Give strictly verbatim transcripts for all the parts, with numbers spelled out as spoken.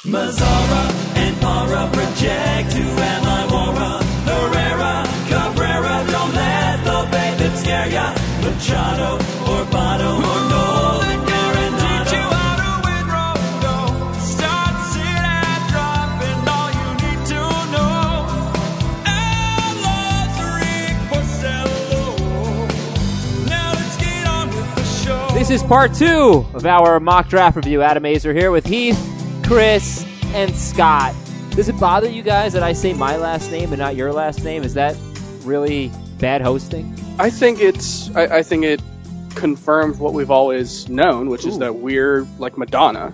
Mazzara and Para project to Amimora. Herrera, Cabrera, don't let the baby scare ya. Machado or Botto or no. Guaranteed you how to win Rondo. Start, sit, and drop, and all you need to know. Al Rick Porcello. Now let's get on with the show. This is part two of our mock draft review. Adam Azer here with Heath, Chris, and Scott. Does it bother you guys that I say my last name and not your last name? Is that really bad hosting? I think it's. I, I think it confirms what we've always known, which Ooh. is that we're like Madonna,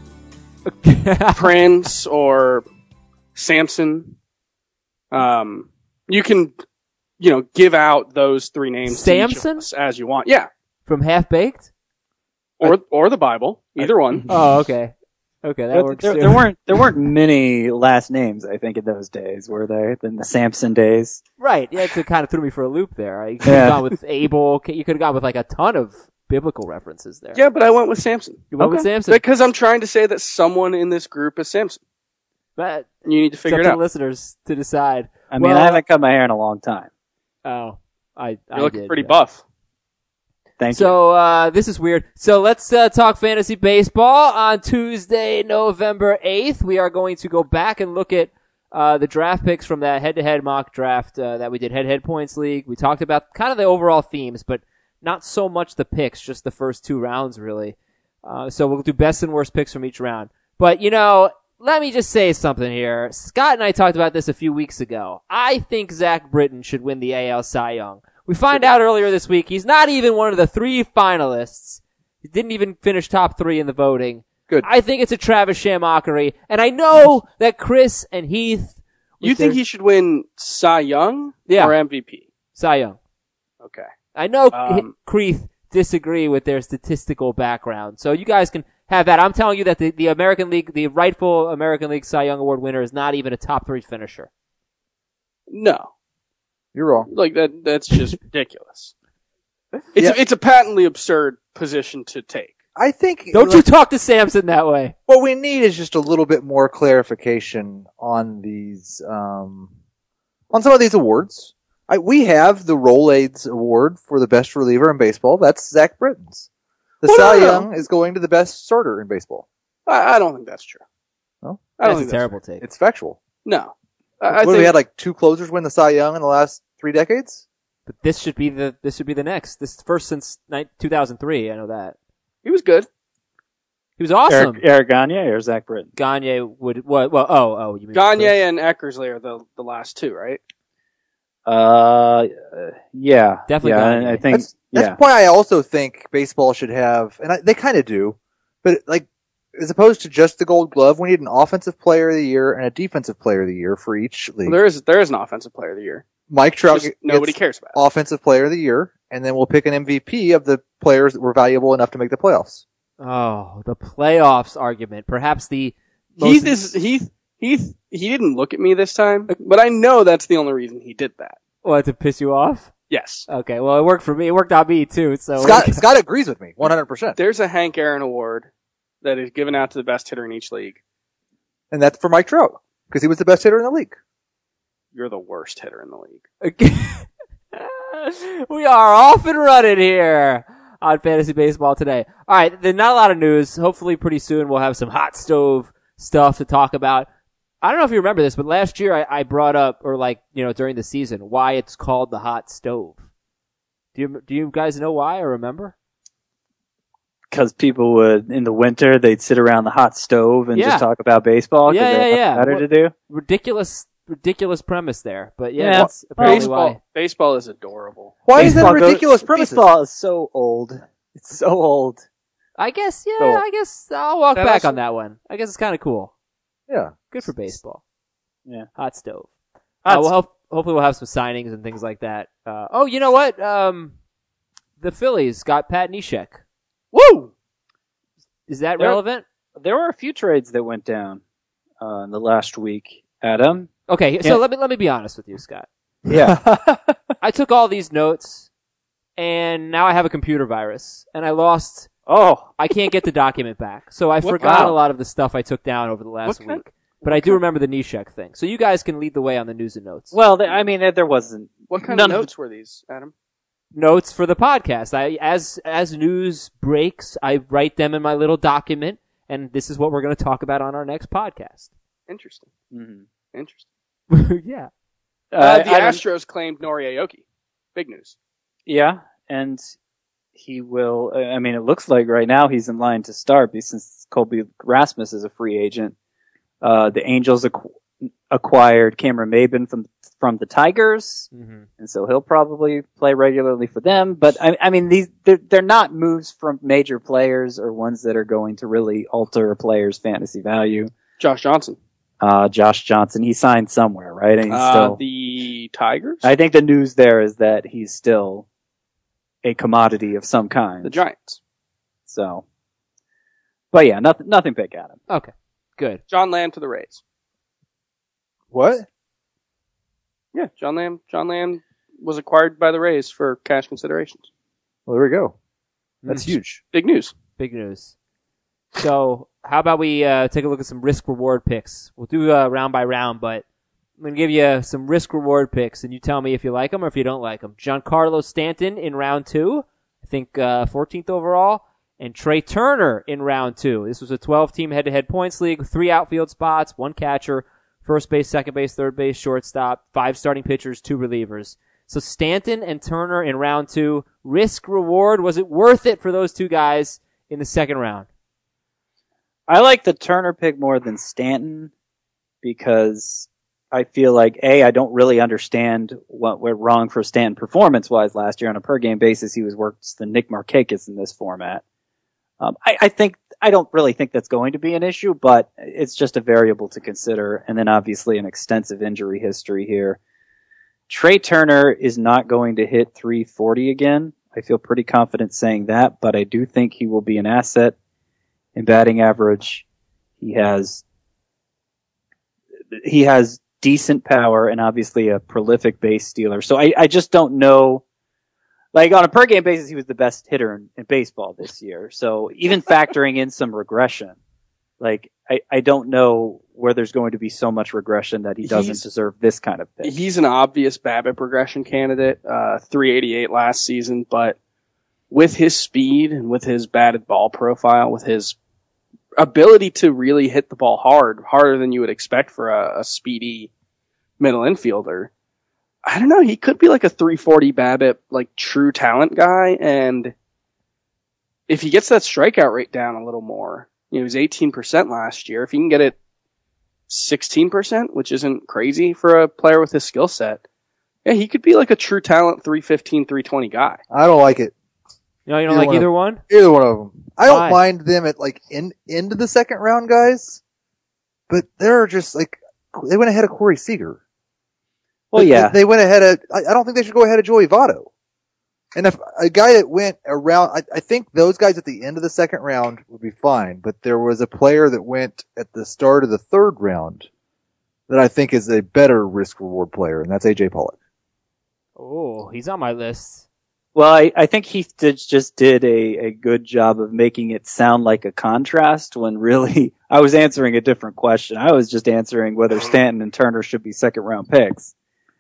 Prince, or Samson. Um, you can, you know, give out those three names Samson? to each of us as you want. Yeah, from Half Baked, or or the Bible, either one. Oh, okay. Okay, that there, works there, too. there weren't there weren't many last names, I think, in those days, were there? In the Samson days, right? Yeah, it kind of threw me for a loop there. You could have Yeah. gone with Abel. You could have gone with like a ton of biblical references there. Yeah, but I went with Samson. You went with Okay. Samson, Because I'm trying to say that someone in this group is Samson. but And you need to it's figure up it to out. the listeners to decide. I mean, Well, I haven't cut my hair in a long time. Oh, I. I You're looking did, pretty yeah. buff. Thank you. So uh, this is weird. So let's uh, talk fantasy baseball on Tuesday, November eighth. We are going to go back and look at uh, the draft picks from that head-to-head mock draft uh, that we did, head-to-head points league. We talked about kind of the overall themes, but not so much the picks, just the first two rounds, really. Uh, so we'll do best and worst picks from each round. But, you know, let me just say something here. Scott and I talked about this a few weeks ago. I think Zach Britton should win the A L Cy Young. We find out earlier this week he's not even one of the three finalists. He didn't even finish top three in the voting. Good. I think it's a Travis Shamockery, and I know that Chris and Heath... You think he should win Cy Young Yeah. or M V P? Cy Young. Okay. I know Um, Creeth disagree with their statistical background, so you guys can have that. I'm telling you that the, the American League, the rightful American League Cy Young Award winner is not even a top three finisher. No. You're wrong. Like that that's just ridiculous. It's Yeah. a, it's a patently absurd position to take. I think Don't you talk to Samson that way. what we need is just a little bit more clarification on these, um, on some of these awards. I, we have the Rolaids Award for the best reliever in baseball. That's Zach Britton's. The Well, Cy no, no, no. Young is going to the best starter in baseball. I, I don't think that's true. No? I don't That's a think terrible take. It's factual. No. I, I what, think we had like two closers win the Cy Young in the last three decades? But this should be the this should be the next. This is first since two thousand three. I know that. he was good. He was awesome. Eric, Eric Gagne or Zach Britton? Gagne would what? Well, oh, oh, you mean Gagne Chris? and Eckersley are the the last two, right? Uh, yeah, Definitely Yeah, Gagne. I think. That's, that's yeah, why I also think baseball should have, and I, they kind of do, but like, as opposed to just the Gold Glove, we need an offensive player of the year and a defensive player of the year for each league. Well, there is there is an offensive player of the year. Mike Trout Just gets nobody cares about. offensive player of the year, and then we'll pick an M V P of the players that were valuable enough to make the playoffs. Oh, the playoffs argument. Perhaps the most Heath is Heath Heath he didn't look at me this time, but I know that's the only reason he did that. what to piss you off. Yes. Okay, well it worked for me. It worked on me too. So Scott, Scott agrees with me, one hundred percent. There's a Hank Aaron Award that is given out to the best hitter in each league. And that's for Mike Trout, because he was the best hitter in the league. You're the worst hitter in the league. we are off and running here on Fantasy Baseball today. All right, there's not a lot of news. Hopefully pretty soon we'll have some hot stove stuff to talk about. I don't know if you remember this, but last year I, I brought up, or like, you know, during the season, why it's called the hot stove. Do you, do you guys know why or remember? because people would in the winter they'd sit around the hot stove and Yeah. just talk about baseball. 'Cause Yeah, they yeah, had yeah. nothing better Well- to do. Ridiculous, ridiculous premise there. But yeah, Yeah. that's apparently Baseball, why. baseball is adorable. Why is that a Baseball goes- ridiculous premise? Baseball is so old. It's so old. I guess, yeah, So- I guess I'll walk That back also- on that one. I guess it's kind of cool. Yeah. Good for baseball. Yeah. Hot stove. Hot Uh, we'll help, hopefully we'll have some signings and things like that. Uh, oh, you know what? Um, the Phillies got Pat Neshek. Woo! Is that There- relevant? There were a few trades that went down uh, in the last week, Adam. Okay, Yeah. so let me let me be honest with you, Scott. Yeah. I took all these notes, and now I have a computer virus, and I lost. oh, I can't get the document back, so I What forgot kind- a lot of the stuff I took down over the last What kind, week. But I do remember the Nishek thing. So you guys can lead the way on the news and notes. Well, th- I mean, there- there wasn't. What kind None of of- notes were these, Adam? Notes for the podcast. I as as news breaks, I write them in my little document, and this is what we're going to talk about on our next podcast. Interesting. Mhm. Interesting. yeah. Uh, Uh, the I don't- Astros claimed Nori Aoki. Big news. Yeah, and he will. I mean, it looks like right now he's in line to start because since Colby Rasmus is a free agent. Uh, the Angels acqu- acquired Cameron Maben from from the Tigers, Mm-hmm. and so he'll probably play regularly for them. But I, I mean, these they're, they're not moves from major players or ones that are going to really alter a player's fantasy value. Josh Johnson. Uh, Josh Johnson, he signed somewhere, right? And he's Uh, still. the Tigers? I think the news there is that he's still a commodity of some kind. the Giants. So, but yeah, nothing nothing big at him. Okay. Good. John Lamb to the Rays. What? Yeah, John Lamb. John Lamb was acquired by the Rays for cash considerations. Well, there we go. That's Mm. huge. Big news. Big news. So, how about we uh, take a look at some risk-reward picks? We'll do uh, round by round, but I'm going to give you some risk-reward picks, and you tell me if you like them or if you don't like them. Giancarlo Stanton in round two, I think uh, fourteenth overall, and Trey Turner in round two. This was a twelve-team head-to-head points league, three outfield spots, one catcher, first base, second base, third base, shortstop, five starting pitchers, two relievers. So Stanton and Turner in round two. Risk-reward, was it worth it for those two guys in the second round? I like the Turner pick more than Stanton because I feel like, A, I don't really understand what went wrong for Stanton performance-wise last year. On a per-game basis, he was worse than Nick Markakis in this format. Um, I, I think I don't really think that's going to be an issue, but it's just a variable to consider. And then obviously an extensive injury history here. Trey Turner is not going to hit three forty again. I feel pretty confident saying that, but I do think he will be an asset in batting average. He has he has decent power and obviously a prolific base stealer. So I, I just don't know. Like on a per game basis, he was the best hitter in, in baseball this year. So even factoring in some regression, like I, I don't know where there's going to be so much regression that he doesn't He's- deserve this kind of pick. He's an obvious BABIP regression candidate. Uh, three eighty-eight last season, but with his speed and with his batted ball profile, with his ability to really hit the ball hard, harder than you would expect for a, a speedy middle infielder, I don't know. He could be like a three forty BABIP, like true talent guy. And if he gets that strikeout rate down a little more, you know, he was eighteen percent last year. If he can get it sixteen percent, which isn't crazy for a player with his skill set, yeah, he could be like a true talent three fifteen, three twenty guy. I don't like it. No, you don't Either like one either of- one? Either one of them. I don't Why? mind them at like in into the second round, guys. But they're just like they went ahead of Corey Seager. Well, They- yeah. they, went ahead of. I, I don't think they should go ahead of Joey Votto. And if a guy that went around, I, I think those guys at the end of the second round would be fine. But there was a player that went at the start of the third round that I think is a better risk reward player, and that's A J Pollock. Oh, he's on my list. Well, I, I think Heath did, just did a, a good job of making it sound like a contrast when really I was answering a different question. I was just answering whether Stanton and Turner should be second round picks.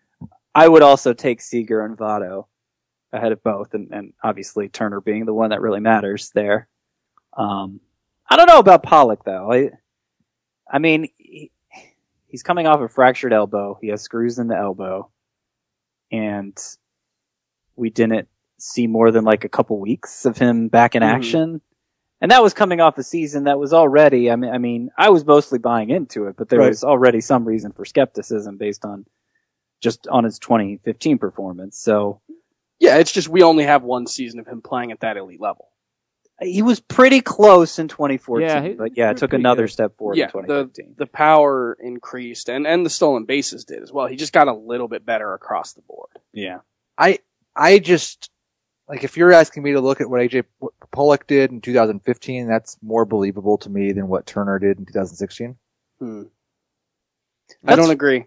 I would also take Seager and Votto ahead of both, and, and obviously Turner being the one that really matters there. Um, I don't know about Pollock though. I, I mean, he, he's coming off a fractured elbow. He has screws in the elbow, and we didn't see more than like a couple weeks of him back in Mhm. action. And that was coming off a season that was already, I mean, I mean, I was mostly buying into it, but there Right. was already some reason for skepticism based on just on his twenty fifteen performance. So Yeah, it's just we only have one season of him playing at that elite level. he was pretty close in twenty fourteen, Yeah, he- but yeah, he it was took pretty another good. step forward Yeah, in twenty the fifteen. the power increased and, and the stolen bases did as well. He just got a little bit better across the board. Yeah. I I just like if you're asking me to look at what A J what Pollock did in two thousand fifteen, that's more believable to me than what Turner did in two thousand sixteen. Hmm. I That's- don't agree.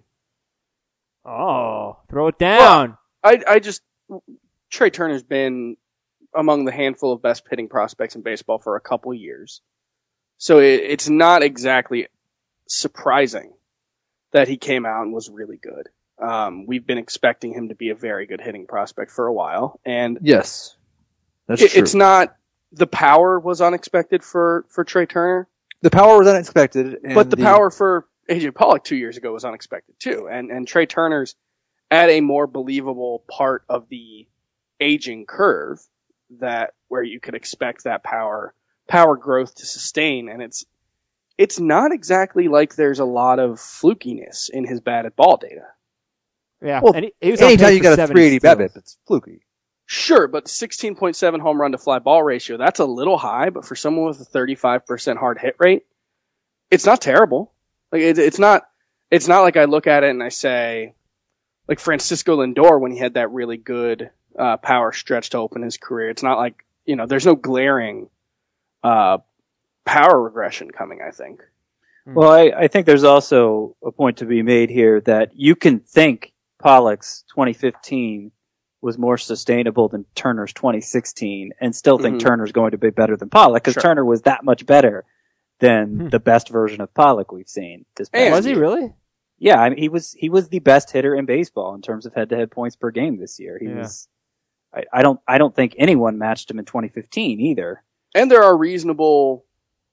Oh, throw it down. I I just Trey Turner's been among the handful of best pitting prospects in baseball for a couple years, so it, it's not exactly surprising that he came out and was really good. Um, we've been expecting him to be a very good hitting prospect for a while, and Yes, that's it, true. it's not the power was unexpected for for Trey Turner, The power was unexpected, and but the, power for A J Pollock two years ago was unexpected too. And and Trey Turner's at a more believable part of the aging curve that where you could expect that power power growth to sustain, and it's it's not exactly like there's a lot of flukiness in his batted ball data. Yeah. Well, and he, he was on anytime pace you for got a seventy three eighty steals. BABIP, it's fluky. Sure, but sixteen point seven home run to fly ball ratio, that's a little high, but for someone with a thirty-five percent hard hit rate, it's not terrible. Like it, it's not it's not like I look at it and I say, like Francisco Lindor when he had that really good uh, power stretch to open his career. It's not like, you know, there's no glaring uh, power regression coming, I think. Well, I, I think there's also a point to be made here that you can think Pollock's twenty fifteen was more sustainable than Turner's twenty sixteen and still think Mhm. Turner's going to be better than Pollock because Sure. Turner was that much better than Hmm. the best version of Pollock we've seen this past And- Was he year. really? Yeah, I mean, he was he was the best hitter in baseball in terms of head-to-head points per game this year. He Yeah. was. I, I don't I don't think anyone matched him in twenty fifteen either. And there are reasonable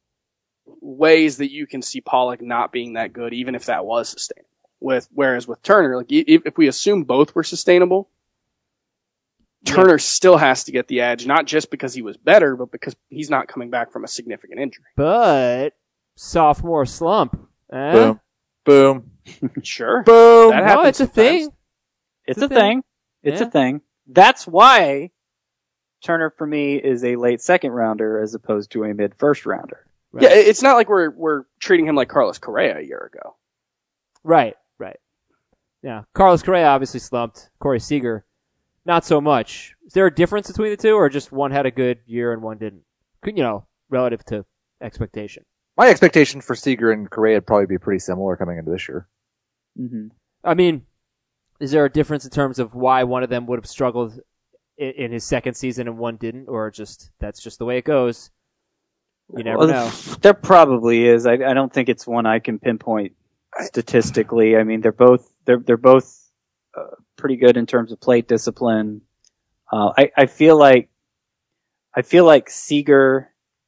ways that you can see Pollock not being that good, even if that was sustainable. With whereas with Turner, like if, if we assume both were sustainable, Turner still has to get the edge, not just because he was better, but because he's not coming back from a significant injury. But sophomore slump. Eh? Boom, boom, Sure, boom. That No, happens it's a sometimes. thing. It's It's a a thing. thing. It's Yeah. a thing. That's why Turner for me is a late second rounder as opposed to a mid first rounder. Right. Yeah, it- it's not like we're we're treating him like Carlos Correa a year ago. Right, right. Yeah. Carlos Correa obviously slumped. Corey Seager, not so much. Is there a difference between the two, or just one had a good year and one didn't? Could- You know, relative to expectation. My expectation for Seager and Correa would probably be pretty similar coming into this year. Mm-hmm. I mean, is there a difference in terms of why one of them would have struggled in, in his second season and one didn't, or just that's just the way it goes? You never Well, know. There probably is. I, I don't think it's one I can pinpoint statistically. I mean, they're both they're they're both uh, pretty good in terms of plate discipline. Uh, I I feel like I feel like Seager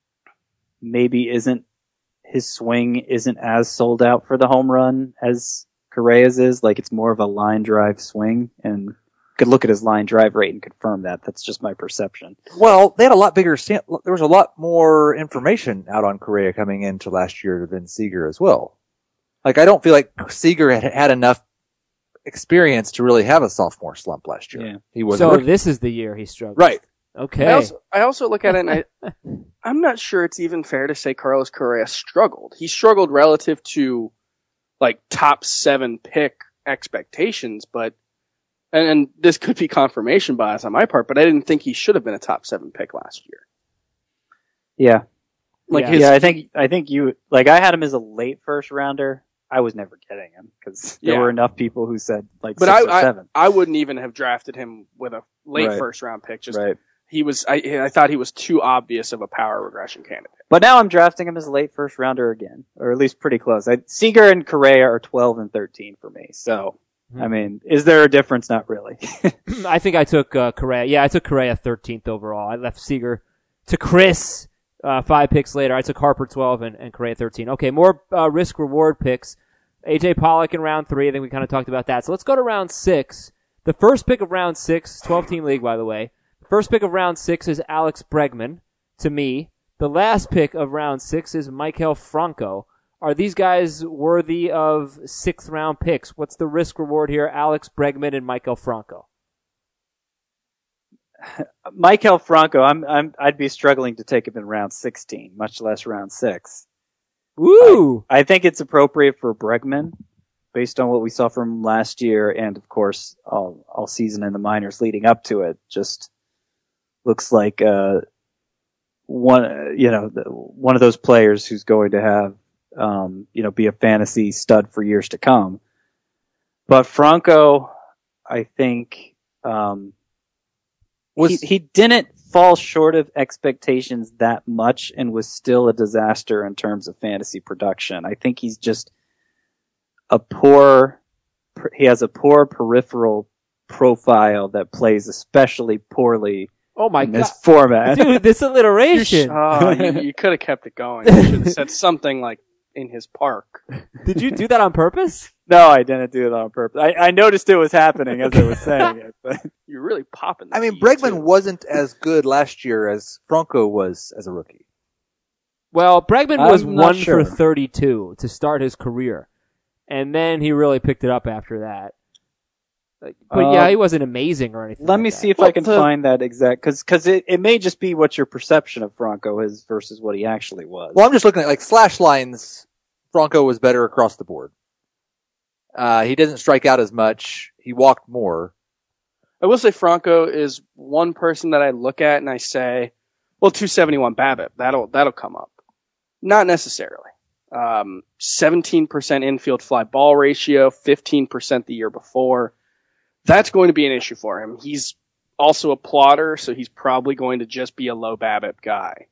maybe isn't his swing isn't as sold out for the home run as Correa's is. Like it's more of a line drive swing, and you could look at his line drive rate and confirm that. That's just my perception. Well, they had a lot bigger. Stam- there was a lot more information out on Correa coming into last year than Seager as well. Like I don't feel like Seager had had enough experience to really have a sophomore slump last year. Yeah. He was So a rookie. this is the year he struggled. Right. Okay. I also, I also look at it and I, I'm not sure it's even fair to say Carlos Correa struggled. He struggled relative to like top seven pick expectations, but and, and this could be confirmation bias on my part, but I didn't think he should have been a top seven pick last year. Yeah. Like Yeah. his, yeah, I think I think you like I had him as a late first rounder. I was never getting him because there Yeah. were enough people who said like but six I, or seven. I I wouldn't even have drafted him with a late Right. first round pick. Just Right. he was I I thought he was too obvious of a power regression candidate. But now I'm drafting him as a late first rounder again, or at least pretty close. I, Seager and Correa are twelve and thirteen for me. So, Hmm. I mean, is there a difference? Not really. I think I took uh, Correa. Yeah, I took Correa thirteenth overall. I left Seager to Chris uh, five picks later. I took Harper twelve and, and Correa thirteen. Okay, more uh, risk reward picks. A J Pollock in round three. I think we kind of talked about that. So let's go to round six. The first pick of round six, twelve team league, by the way. The first pick of round six is Alex Bregman to me. The last pick of round six is Maikel Franco. Are these guys worthy of sixth round picks? What's the risk reward here? Alex Bregman and Maikel Franco. Maikel Franco, I'm I'm I'd be struggling to take him in round sixteen, much less round six. Woo! I think it's appropriate for Bregman, based on what we saw from him last year, and of course all all season in the minors leading up to it. Just looks like uh, one you know the, one of those players who's going to have um, you know be a fantasy stud for years to come. But Franco, I think um, Was he, he didn't fall short of expectations that much and was still a disaster in terms of fantasy production. I think he's just a poor, he has a poor peripheral profile that plays especially poorly Oh my in god, this format. dude, this alliteration. Oh, you, you could have kept it going. You should have said something like in his park. Did you do that on purpose? No, I didn't do it on purpose. I, I noticed it was happening as I was saying it. But You're really popping. I mean, the Bregman too. wasn't as good last year as Franco was as a rookie. Well, Bregman was I'm not one sure. for thirty-two to start his career, and then he really picked it up after that. Like, But Uh, yeah, he wasn't amazing or anything. let like me that. see if Well, I can the- find that exact, cause, cause it, it may just be what your perception of Franco is versus what he actually was. Well, I'm just looking at like slash lines. Franco was better across the board. Uh, he doesn't strike out as much. He walked more. I will say Franco is one person that I look at and I say, well, two seventy-one BABIP. That'll that'll come up. Not necessarily. Um, seventeen percent infield fly ball ratio, fifteen percent the year before. That's going to be an issue for him. He's also a plotter, so he's probably going to just be a low BABIP guy.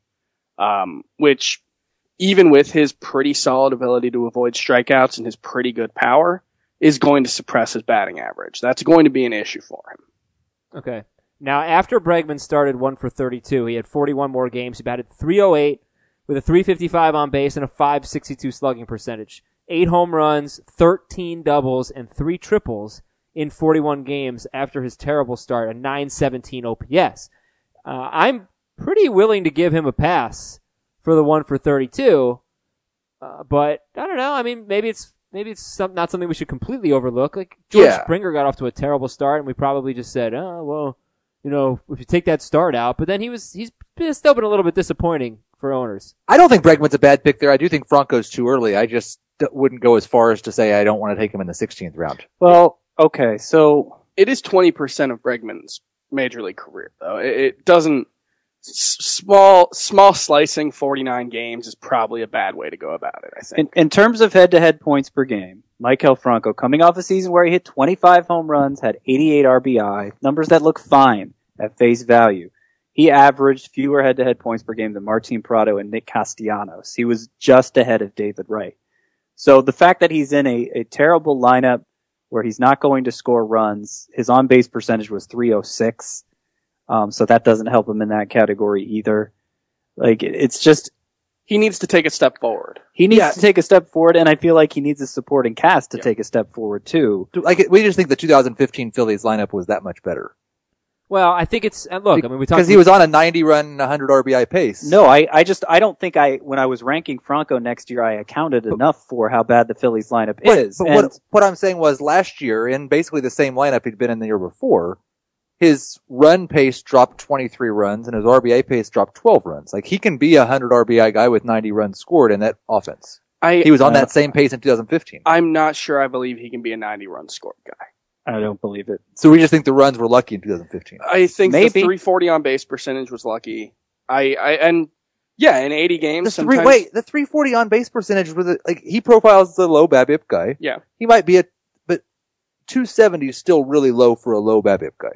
Um, which, even with his pretty solid ability to avoid strikeouts and his pretty good power, is going to suppress his batting average. That's going to be an issue for him. Okay. Now, after Bregman started one for thirty-two, he had forty-one more games. He batted three oh eight with a three fifty-five on base and a five sixty-two slugging percentage. Eight home runs, thirteen doubles, and three triples in forty-one games after his terrible start, a nine seventeen O P S. Uh, I'm pretty willing to give him a pass for the one for thirty-two, uh, but I don't know. I mean, maybe it's maybe it's some, not something we should completely overlook. Like George Yeah. Springer got off to a terrible start, and we probably just said, "Oh well, you know, if you take that start out." But then he was he's been, still been a little bit disappointing for owners. I don't think Bregman's a bad pick there. I do think Franco's too early. I just d- wouldn't go as far as to say I don't want to take him in the sixteenth round. Well, okay, so It is twenty percent of Bregman's major league career, though. It, it doesn't. S- small, small slicing forty-nine games is probably a bad way to go about it, I in, think. in terms of head-to-head points per game, Maikel Franco, coming off a season where he hit twenty-five home runs, had eighty-eight R B I, numbers that look fine at face value. He averaged fewer head-to-head points per game than Martin Prado and Nick Castellanos. He was just ahead of David Wright. So the fact that he's in a, a terrible lineup where he's not going to score runs, his on-base percentage was three oh six. Um, so that doesn't help him in that category either. Like, it- it's just, He needs to take a step forward. he needs Yeah. to take a step forward, and I feel like he needs a supporting cast to Yeah. take a step forward too. Like we just think the two thousand fifteen Phillies lineup was that much better Well, I think it's and look. I mean, we talked because he was on a ninety run, one hundred R B I pace. No, I, I just, I don't think I, when I was ranking Franco next year, I accounted enough for how bad the Phillies lineup But, is. but And what, what I'm saying was last year, in basically the same lineup he'd been in the year before, his run pace dropped twenty-three runs and his R B I pace dropped twelve runs. Like he can be a one hundred R B I guy with ninety runs scored in that offense. I, He was on Uh, that same pace in two thousand fifteen. I'm not sure I believe he can be a ninety run scored guy. I don't believe it. So we just think the runs were lucky in two thousand fifteen. I think Maybe. the three forty on base percentage was lucky. I, I and yeah, in eighty games, The three, sometimes, wait, the three forty on base percentage was a, like he profiles the low BABIP guy. yeah, He might be a, but two seventy is still really low for a low BABIP guy.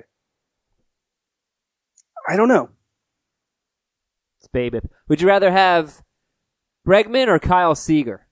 I don't know. It's baby. Would you rather have Bregman or Kyle Seager?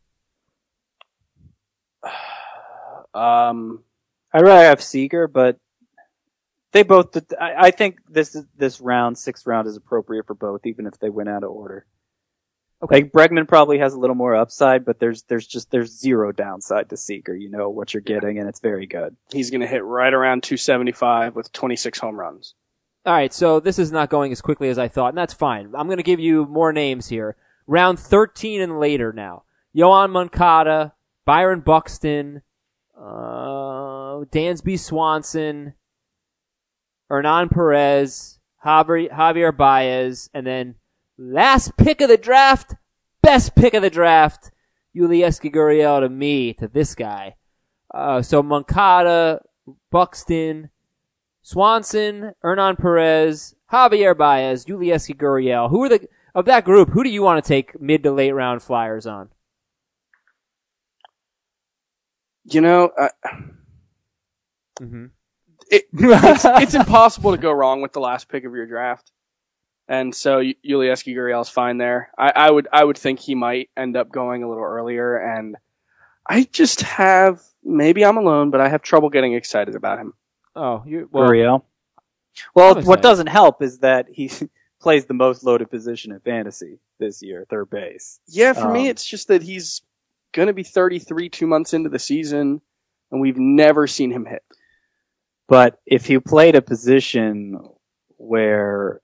Um, I'd rather have Seager, but they both, I, I think this is, this round, sixth round is appropriate for both, even if they went out of order. Okay. Like Bregman probably has a little more upside, but there's, there's just, there's zero downside to Seager. You know what you're getting, and it's very good. he's going to hit right around two seventy-five with twenty-six home runs. All right, so this is not going as quickly as I thought, and that's fine. I'm going to give you more names here. Round thirteen and later now. Yohan Moncada, Byron Buxton, uh, Dansby Swanson, Hernan Perez, Javier, Javier Baez, and then last pick of the draft, best pick of the draft, Ulieski Gurriel to me, to this guy. Uh, so Moncada, Buxton, Swanson, Hernan Perez, Javier Baez, Ulieski Gurriel. Who are the, of that group, who do you want to take mid to late round flyers on? You know, uh, Mm-hmm. it, it's, it's impossible to go wrong with the last pick of your draft. And so Yulieski Gurriel's fine there. I, I would I would think he might end up going a little earlier, and I just have, maybe I'm alone, but I have trouble getting excited about him. Oh, you well, Gurriel. Well, I'm what excited. doesn't help is that he plays the most loaded position in fantasy this year, third base. Yeah, for me, Um, it's just that he's going to be thirty-three two months into the season, and we've never seen him hit. But if you played a position where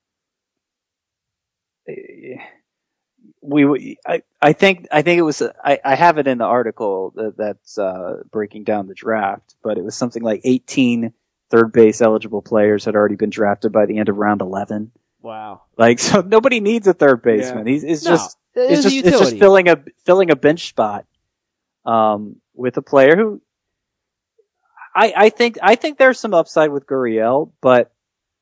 we, I, I think, I think it was, I, I have it in the article that, that's uh, breaking down the draft, but it was something like eighteen third base eligible players had already been drafted by the end of round eleven. wow. Like, so nobody needs a third baseman. He's, it's No, just, it it's is a just, it's just utility. filling a, filling a bench spot, um, with a player who, I, I think, I think there's some upside with Gurriel, but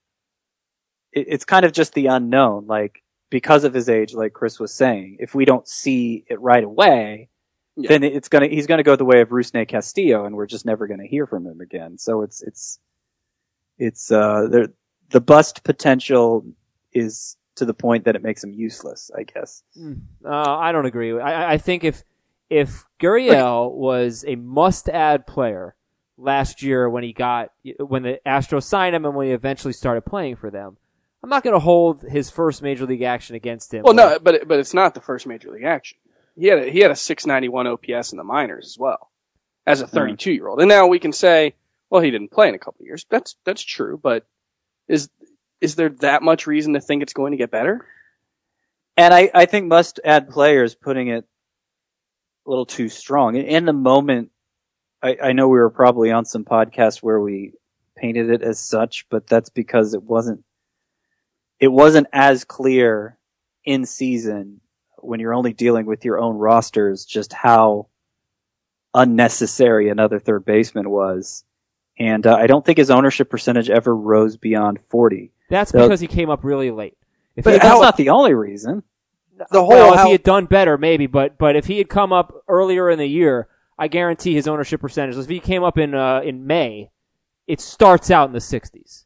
it, it's kind of just the unknown. Like, because of his age, like Chris was saying, if we don't see it right away, Yeah. then it's gonna, he's gonna go the way of Rusney Castillo, and we're just never gonna hear from him again. So it's, it's, it's, uh, the, the bust potential is to the point that it makes him useless, I guess. Uh, I don't agree. I, I think if if Gurriel was a must-add player last year when he got when the Astros signed him and when he eventually started playing for them, I'm not going to hold his first major league action against him. Well, no, but it, but it's not the first major league action. He had a, he had a six ninety-one O P S in the minors as well as a thirty-two year old. And now we can say, well, he didn't play in a couple of years. That's that's true, but is is there that much reason to think it's going to get better? And I, I think must add players putting it a little too strong. In the moment, I, I know we were probably on some podcast where we painted it as such, but that's because it wasn't, it wasn't as clear in season when you're only dealing with your own rosters just how unnecessary another third baseman was. And uh, I don't think his ownership percentage ever rose beyond forty. That's So- because he came up really late. If But he that's had, not the only reason. The whole well, if how- he had done better, maybe, but but if he had come up earlier in the year, I guarantee his ownership percentage. If he came up in uh, in May, it starts out in the sixties.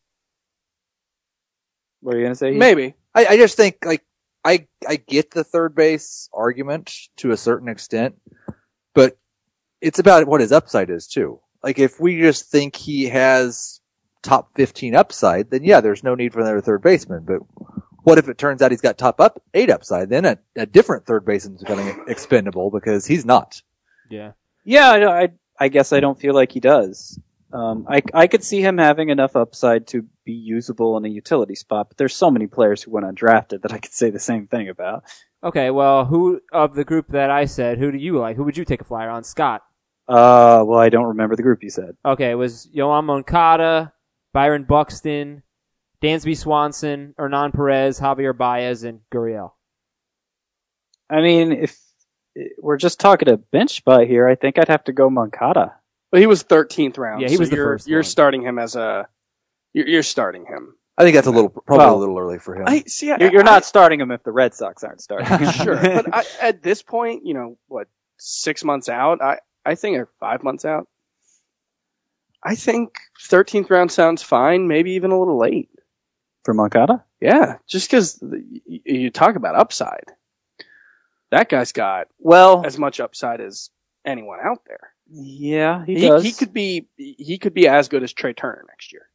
What are you going to say? Maybe. I, I just think like I I get the third base argument to a certain extent, but it's about what his upside is too. Like if we just think he has top fifteen upside, then yeah, there's no need for another third baseman. But what if it turns out he's got top up eight upside? Then a, a different third baseman is going to expendable because he's not. Yeah. Yeah, I, I, I guess I don't feel like he does. Um, I, I could see him having enough upside to be usable in a utility spot, but there's so many players who went undrafted that I could say the same thing about. Okay. Well, who of the group that I said, who do you like? Who would you take a flyer on? Scott. Uh, well, I don't remember the group you said. Okay, it was Yoan Moncada, Byron Buxton, Dansby Swanson, Hernan Perez, Javier Baez, and Gurriel. I mean, if we're just talking a bench spot here, I think I'd have to go Moncada. But he was thirteenth round. Yeah, he so was the you're, first You're one. starting him as a. You're, you're starting him. I think that's a little probably Well, a little early for him. I see. I, You're, you're I- not starting him if the Red Sox aren't starting him. sure, but I, at this point, you know what? Six months out, I I think, or five months out. I think thirteenth round sounds fine. Maybe even a little late. For Moncada? Yeah, just because you talk about upside. That guy's got Well, as much upside as anyone out there. yeah, he, He, does. he could be he could be as good as Trey Turner next year.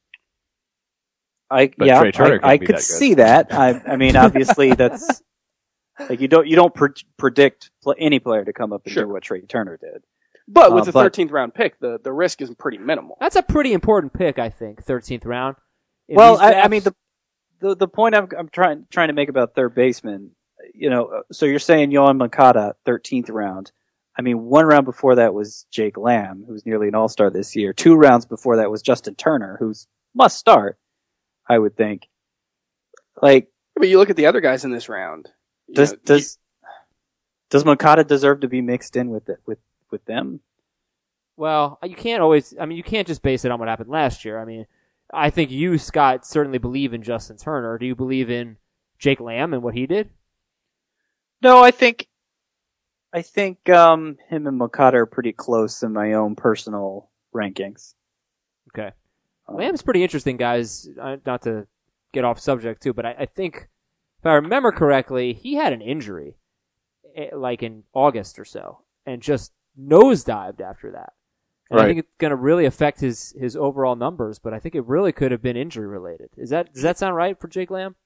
I But yeah, Trey Turner I, I could be could that good. see that. I I mean, obviously that's like you don't you don't pre- predict pl- any player to come up and Sure. do what Trey Turner did. But with Uh, the but- thirteenth round pick, the, the risk is pretty minimal. That's a pretty important pick, I think, thirteenth round. In Well, these I, I drafts- mean the the the point I'm I'm trying trying to make about third baseman, you know, uh, so you're saying Yoan Moncada, thirteenth round. I mean, one round before that was Jake Lamb, who's nearly an all-star this year. Two rounds before that was Justin Turner, who's must start, I would think. Like, But you look at the other guys in this round. you does know, does does Moncada deserve to be mixed in with it, with with them? Well, you can't always. I mean, you can't just base it on what happened last year. I mean, I think you, Scott, certainly believe in Justin Turner. Do you believe in Jake Lamb and what he did? No, I think I think um, him and Moncada are pretty close in my own personal rankings. Okay. Um, Lamb's pretty interesting, guys. Uh, not to get off subject too, but I, I think if I remember correctly, he had an injury eh, like in August or so, and just nosedived after that. And I Right. think it's going to really affect his, his overall numbers, but I think it really could have been injury related. Is that does that sound right for Jake Lamb?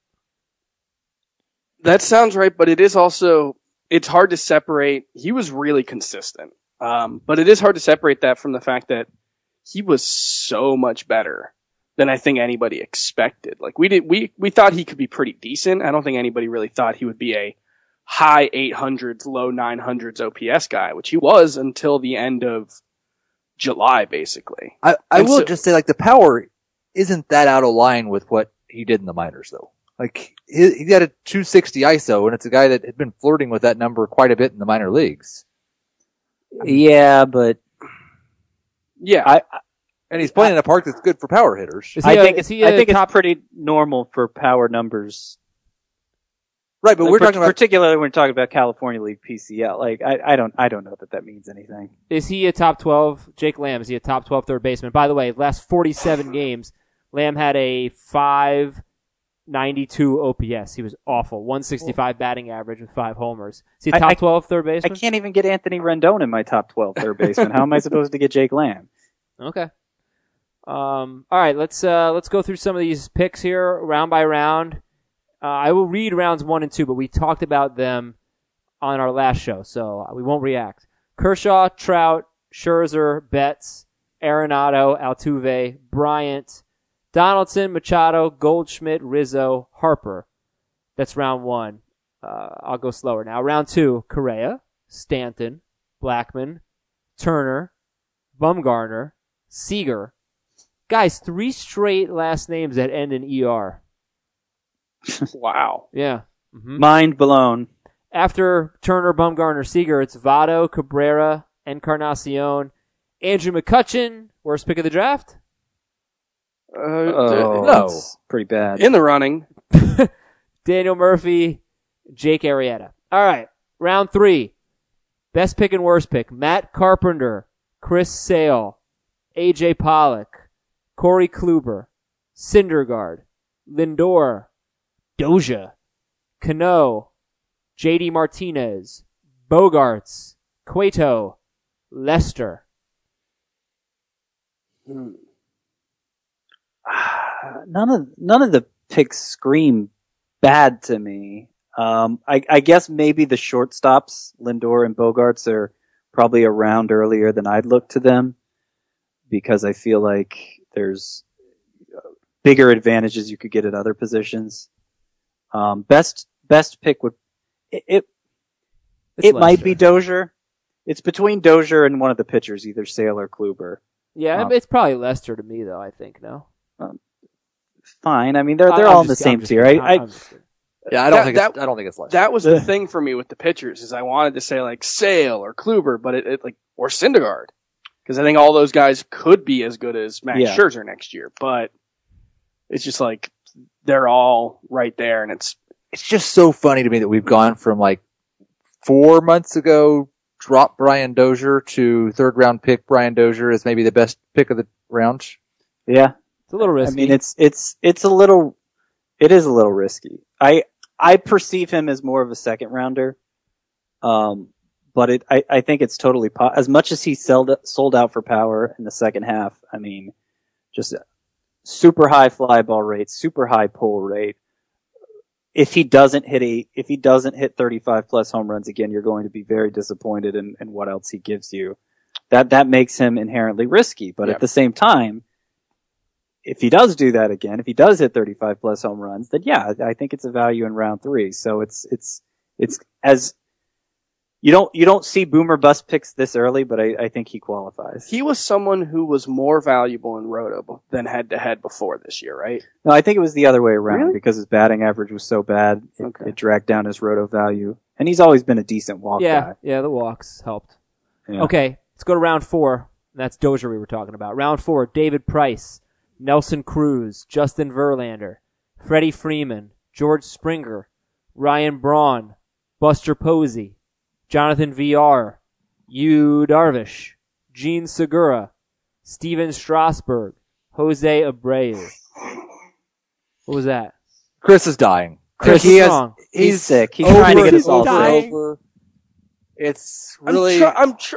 That sounds right, but it is also, it's hard to separate. He was really consistent. Um, but it is hard to separate that from the fact that he was so much better than I think anybody expected. Like we did, we, we thought he could be pretty decent. I don't think anybody really thought he would be a high eight hundreds, low nine hundreds O P S guy, which he was until the end of July, basically. I, I And will so- just say, like, the power isn't that out of line with what he did in the minors, though. Like, he, he got a two sixty I S O, and it's a guy that had been flirting with that number quite a bit in the minor leagues. Yeah, but Yeah. I And he's playing in a park that's good for power hitters. Is he I a- think is it's he I a think top- it's pretty normal for power numbers. Right, but Like, we're par- talking about... particularly when we're talking about California League P C L. Like I, I don't I don't know that that means anything. Is he a top twelve? Jake Lamb, is he a top twelve third baseman? By the way, last forty-seven games, Lamb had a five ninety-two O P S. He was awful. one sixty-five batting average with five homers. Is he a I- top I- twelve third I baseman? can't even get Anthony Rendon in my top twelve third baseman. How am I supposed to get Jake Lamb? Okay. Um, all right, let's uh, let's go through some of these picks here, round by round. Uh, I will read rounds one and two, but we talked about them on our last show, so we won't react. Kershaw, Trout, Scherzer, Betts, Arenado, Altuve, Bryant, Donaldson, Machado, Goldschmidt, Rizzo, Harper. That's round one. Uh, I'll go slower now. Round two, Correa, Stanton, Blackman, Turner, Bumgarner, Seager. Guys, three straight last names that end in E R. Wow. Yeah. hmm Mind blown. After Turner, Bumgarner, Seager, it's Votto, Cabrera, Encarnacion, Andrew McCutchen, worst pick of the draft. Uh, Oh, no. that's pretty bad. in the running. Daniel Murphy, Jake Arrieta. All right, round three. Best pick and worst pick. Matt Carpenter, Chris Sale, A J Pollock, Corey Kluber, Syndergaard, Lindor, Doja, Cano, J D Martinez, Bogarts, Cueto, Lester. Hmm. none of none of the picks scream bad to me. Um, I, I guess maybe the shortstops, Lindor and Bogarts, are probably around earlier than I'd look to them because I feel like there's bigger advantages you could get at other positions. Um, best best pick would it it, It's it might Lester. be Dozier. It's between Dozier and one of the pitchers, either Sale or Kluber. Yeah, Um, it's probably Lester to me, though, I think, no? Fine. I mean, they're they're I'm all in the just- I'm same just tier. kidding. I, I I'm just kidding. Yeah, I don't That- think that- it's, I don't think it's less. That was the thing for me with the pitchers is I wanted to say like Sale or Kluber, but it, it like or Syndergaard because I think all those guys could be as good as Max Yeah. Scherzer next year. But it's just like they're all right there, and it's It's just so funny to me that we've gone from like four months ago, drop Brian Dozier to third round pick Brian Dozier as maybe the best pick of the round. yeah. It's a little risky. I mean, it's it's it's a little, it is a little risky. I I perceive him as more of a second rounder, um, but it I, I think it's totally po- as much as he sold sold out for power in the second half. I mean, just super high fly ball rate, super high pull rate. If he doesn't hit a if he doesn't hit thirty-five plus home runs again, you're going to be very disappointed in, in what else he gives you. That that makes him inherently risky, but Yep. at the same time, if he does do that again, if he does hit thirty-five plus home runs, then yeah, I think it's a value in round three. So it's, it's, it's as, you don't, you don't see boomer bust picks this early, but I, I think he qualifies. he was someone who was more valuable in Roto than head to head before this year, right? No, I think it was the other way around Really? because his batting average was so bad, it, Okay. it dragged down his roto value. And he's always been a decent walk yeah, guy. yeah, the walks helped. Yeah. Okay, let's go to round four. That's Dozier we were talking about. Round four, David Price, Nelson Cruz, Justin Verlander, Freddie Freeman, George Springer, Ryan Braun, Buster Posey, Jonathan V R, Yu Darvish, Gene Segura, Steven Strasburg, Jose Abreu. What was that? Chris is dying. Chris he is has, wrong. he's sick. He's over trying to get and us all over and sick. dying. over. It's really. I'm, try- I'm tr-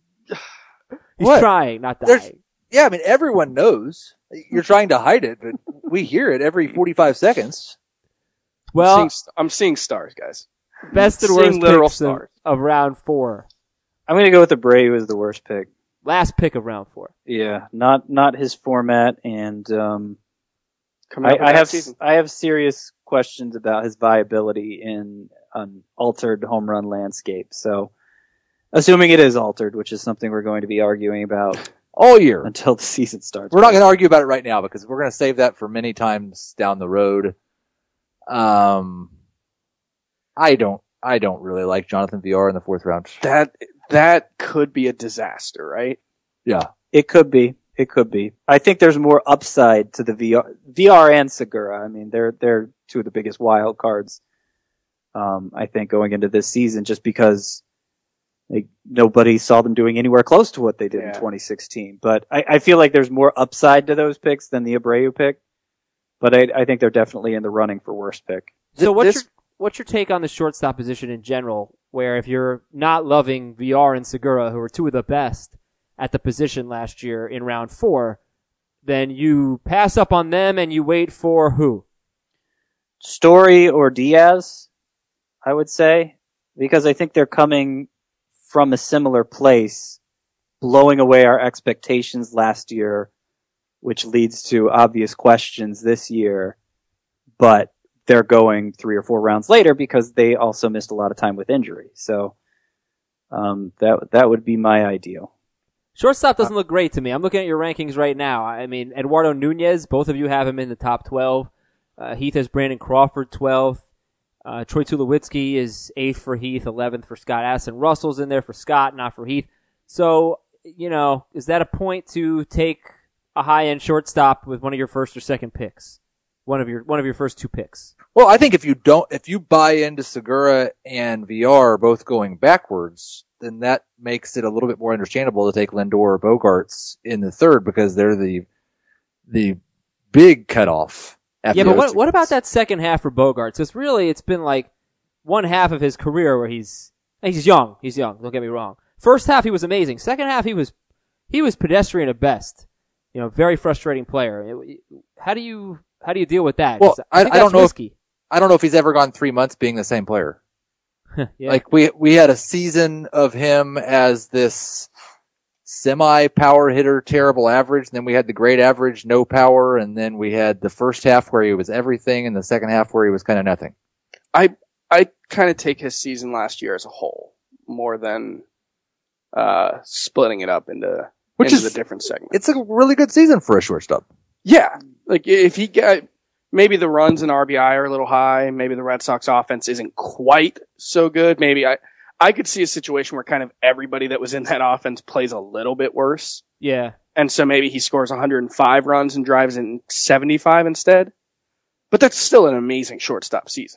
He's What? trying, not There's- dying. Yeah, I mean, everyone knows. You're trying to hide it, but we hear it every forty-five seconds. Well, I'm seeing, st- I'm seeing stars, guys. best and seeing worst literal picks of, stars. of round four. I'm going to go with Abreu as the worst pick. Last pick of round four. Yeah, not not his format, and um, Coming I, up with I that have season. I have serious questions about his viability in an altered home run landscape. So, assuming it is altered, which is something we're going to be arguing about All year. until the season starts. We're not going to argue about it right now because we're going to save that for many times down the road. Um, I don't, I don't really like Jonathan V R in the fourth round. That that could be a disaster, right? Yeah. It could be. It could be. I think there's more upside to the V R, V R and Segura. I mean, they're they're two of the biggest wild cards. Um, I think going into this season, just because like, nobody saw them doing anywhere close to what they did Yeah. in twenty sixteen. But I, I feel like there's more upside to those picks than the Abreu pick. But I, I think they're definitely in the running for worst pick. So Th- what's this- your what's your take on the shortstop position in general? Where if you're not loving V R and Segura, who are two of the best at the position last year in round four, then you pass up on them and you wait for who? Story or Diaz, I would say, because I think they're coming from a similar place, blowing away our expectations last year, which leads to obvious questions this year, but they're going three or four rounds later because they also missed a lot of time with injury. So, um, that, that would be my ideal. Shortstop doesn't look great to me. I'm looking at your rankings right now. I mean, Eduardo Nunez, both of you have him in the top twelve. Uh, Heath has Brandon Crawford twelfth. Uh, Troy Tulowitzki is eighth for Heath, eleventh for Scott Addison. Russell's in there for Scott, not for Heath. So, you know, is that a point to take a high-end shortstop with one of your first or second picks? One of your one of your first two picks. Well, I think if you don't, if you buy into Segura and V R both going backwards, then that makes it a little bit more understandable to take Lindor or Bogarts in the third because they're the the big cutoff. after Yeah, but those what two what about picks. that second half for Bogarts? It's really it's been like one half of his career where he's he's young. He's young. Don't get me wrong. First half he was amazing. Second half he was he was pedestrian at best. You know, very frustrating player. It- How do you how do you deal with that? Well, 'Cause I- think I don't that's know if- risky. I don't know if he's ever gone three months being the same player. yeah. Like we we had a season of him as this semi power hitter, terrible average, and then we had the great average, no power, and then we had the first half where he was everything, and the second half where he was kind of nothing. I I kind of take his season last year as a whole more than uh, splitting it up into Which into is the different segments. it's a really good season for a shortstop. Yeah, like if he got maybe the runs and R B I are a little high, maybe the Red Sox offense isn't quite so good. Maybe I I could see a situation where kind of everybody that was in that offense plays a little bit worse, yeah. and so maybe he scores one hundred five runs and drives in seventy-five instead. But that's still an amazing shortstop season.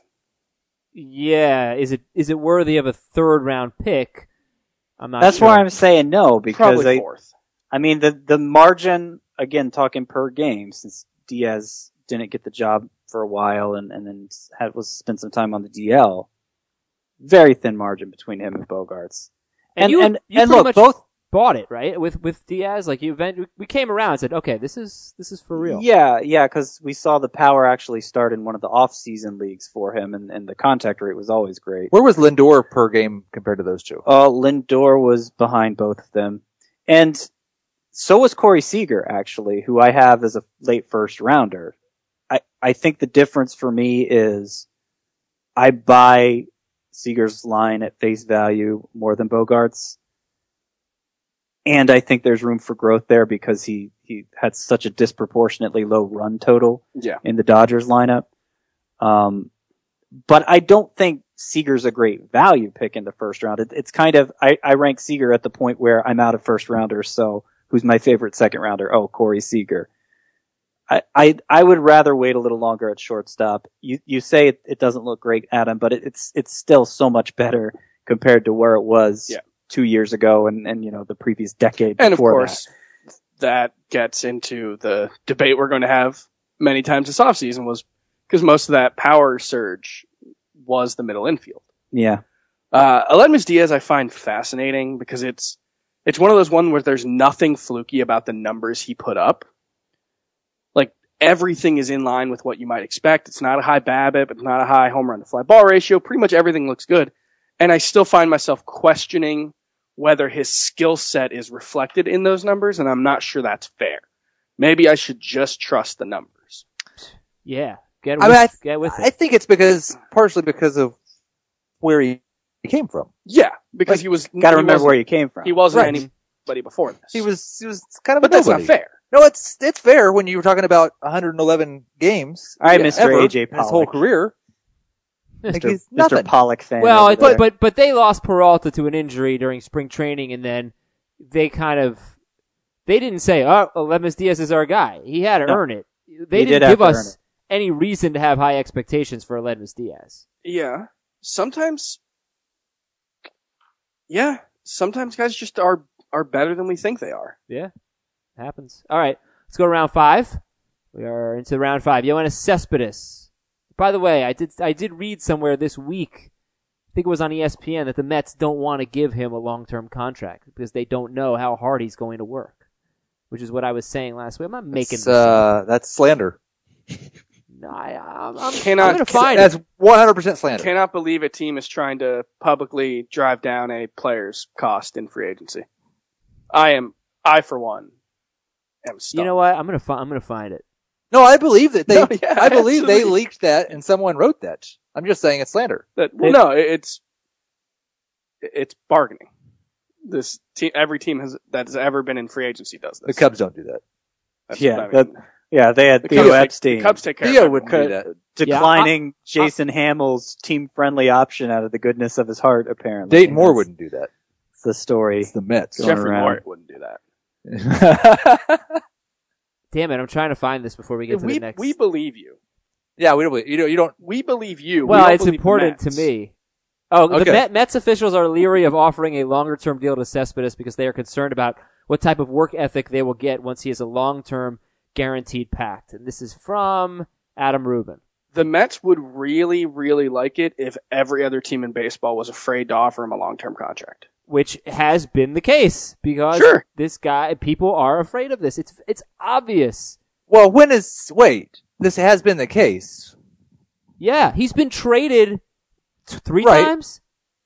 Yeah. Is it is it worthy of a third round pick? I'm not That's sure. why I'm saying no, because Probably I, fourth. I mean, the, the margin, again, talking per game, since Diaz didn't get the job for a while and, and then had, was spent some time on the D L, very thin margin between him and Bogarts. And And, you- and, you and pretty look, much- both, bought it, right? With with Diaz, like you event, we came around and said, okay, this is this is for real. yeah, yeah, cause we saw the power actually start in one of the off-season leagues for him and, and the contact rate was always great. Where was Lindor per game compared to those two? Uh, Lindor was behind both of them. And so was Corey Seager, actually, who I have as a late first rounder. I, I think the difference for me is I buy Seager's line at face value more than Bogart's. And I think there's room for growth there because he, he had such a disproportionately low run total Yeah. in the Dodgers lineup. Um, but I don't think Seager's a great value pick in the first round. It, it's kind of, I, I rank Seager at the point where I'm out of first rounders, so who's my favorite second rounder? Oh, Corey Seager. I, I, I would rather wait a little longer at shortstop. You, you say it, it doesn't look great, Adam, but it, it's, it's still so much better compared to where it was Yeah. two years ago and, and, you know, the previous decade And of before course, that. gets into the debate we're going to have many times this offseason was because most of that power surge was the middle infield. Yeah. Uh, Aledmus Diaz I find fascinating because it's it's one of those ones where there's nothing fluky about the numbers he put up. Like, everything is in line with what you might expect. It's not a high BABIP. It's not a high home run to fly ball ratio. Pretty much everything looks good. And I still find myself questioning whether his skill set is reflected in those numbers, and I'm not sure that's fair. Maybe I should just trust the numbers. Yeah, get I with, mean, I, get with I it. think it's because partially because of where he came from. Yeah, because Like, he was. Got to he remember wasn't- where you came from. He wasn't Right. anybody before this. He was he was kind of but a that's nobody. not fair. No, it's it's fair when you were talking about one hundred eleven games. All right, yeah, Mister ever A J in his whole Pollock. career. Like, Mister he's Mister nothing. Pollock fan. Well, over I there. thought, but but they lost Peralta to an injury during spring training, and then they kind of they didn't say, "Oh, Aledmus Diaz is our guy." He had to No. earn it. They He did didn't have give to earn us it. any reason to have high expectations for Aledmus Diaz. Yeah, sometimes. Yeah, sometimes guys just are are better than we think they are. Yeah, happens. All right, let's go to round five. We are into round five. Yoenis Cespedes. By the way, I did I did read somewhere this week, I think it was on E S P N, that the Mets don't want to give him a long-term contract because they don't know how hard he's going to work, which is what I was saying last week. I'm not making That's, this up. uh, that's slander. No, I, I'm, I'm, Cannot- I'm going to find That's it. one hundred percent slander. Cannot believe a team is trying to publicly drive down a player's cost in free agency. I am, I for one, am stunned. You know what? I'm going to fi- I'm going to find it. No, I believe that they. No, yeah, I believe they absolutely. leaked that and someone wrote that. I'm just saying it's slander. That, well, no, it- it's it's bargaining. This team, every team has that has ever been in free agency does this. The Cubs don't do that. That's Yeah, what I that- mean. Yeah, they had The Theo Cubs take- Epstein the Cubs take care Theo of wouldn't everyone. do that. declining Jason Hamill's team-friendly option out of the goodness of his heart, apparently. Dayton Moore That's- wouldn't do that. That's the story. It's the Mets. Going Jeffrey around. Moore wouldn't do that. Damn it! I'm trying to find this before we get to we the next. we believe you. yeah, we don't. believe- You don't. You don't. We believe you. We well, don't it's believe the important to Mets. me. Oh, the Okay. Met, Mets officials are leery of offering a longer-term deal to Cespedes because they are concerned about what type of work ethic they will get once he has a long-term guaranteed pact. And this is from Adam Rubin. The Mets would really, really like it if every other team in baseball was afraid to offer him a long-term contract. Which has been the case because Sure. this guy, people are afraid of this. It's it's obvious. Well, when is wait? This has been the case. Yeah, he's been traded t- three Right. times,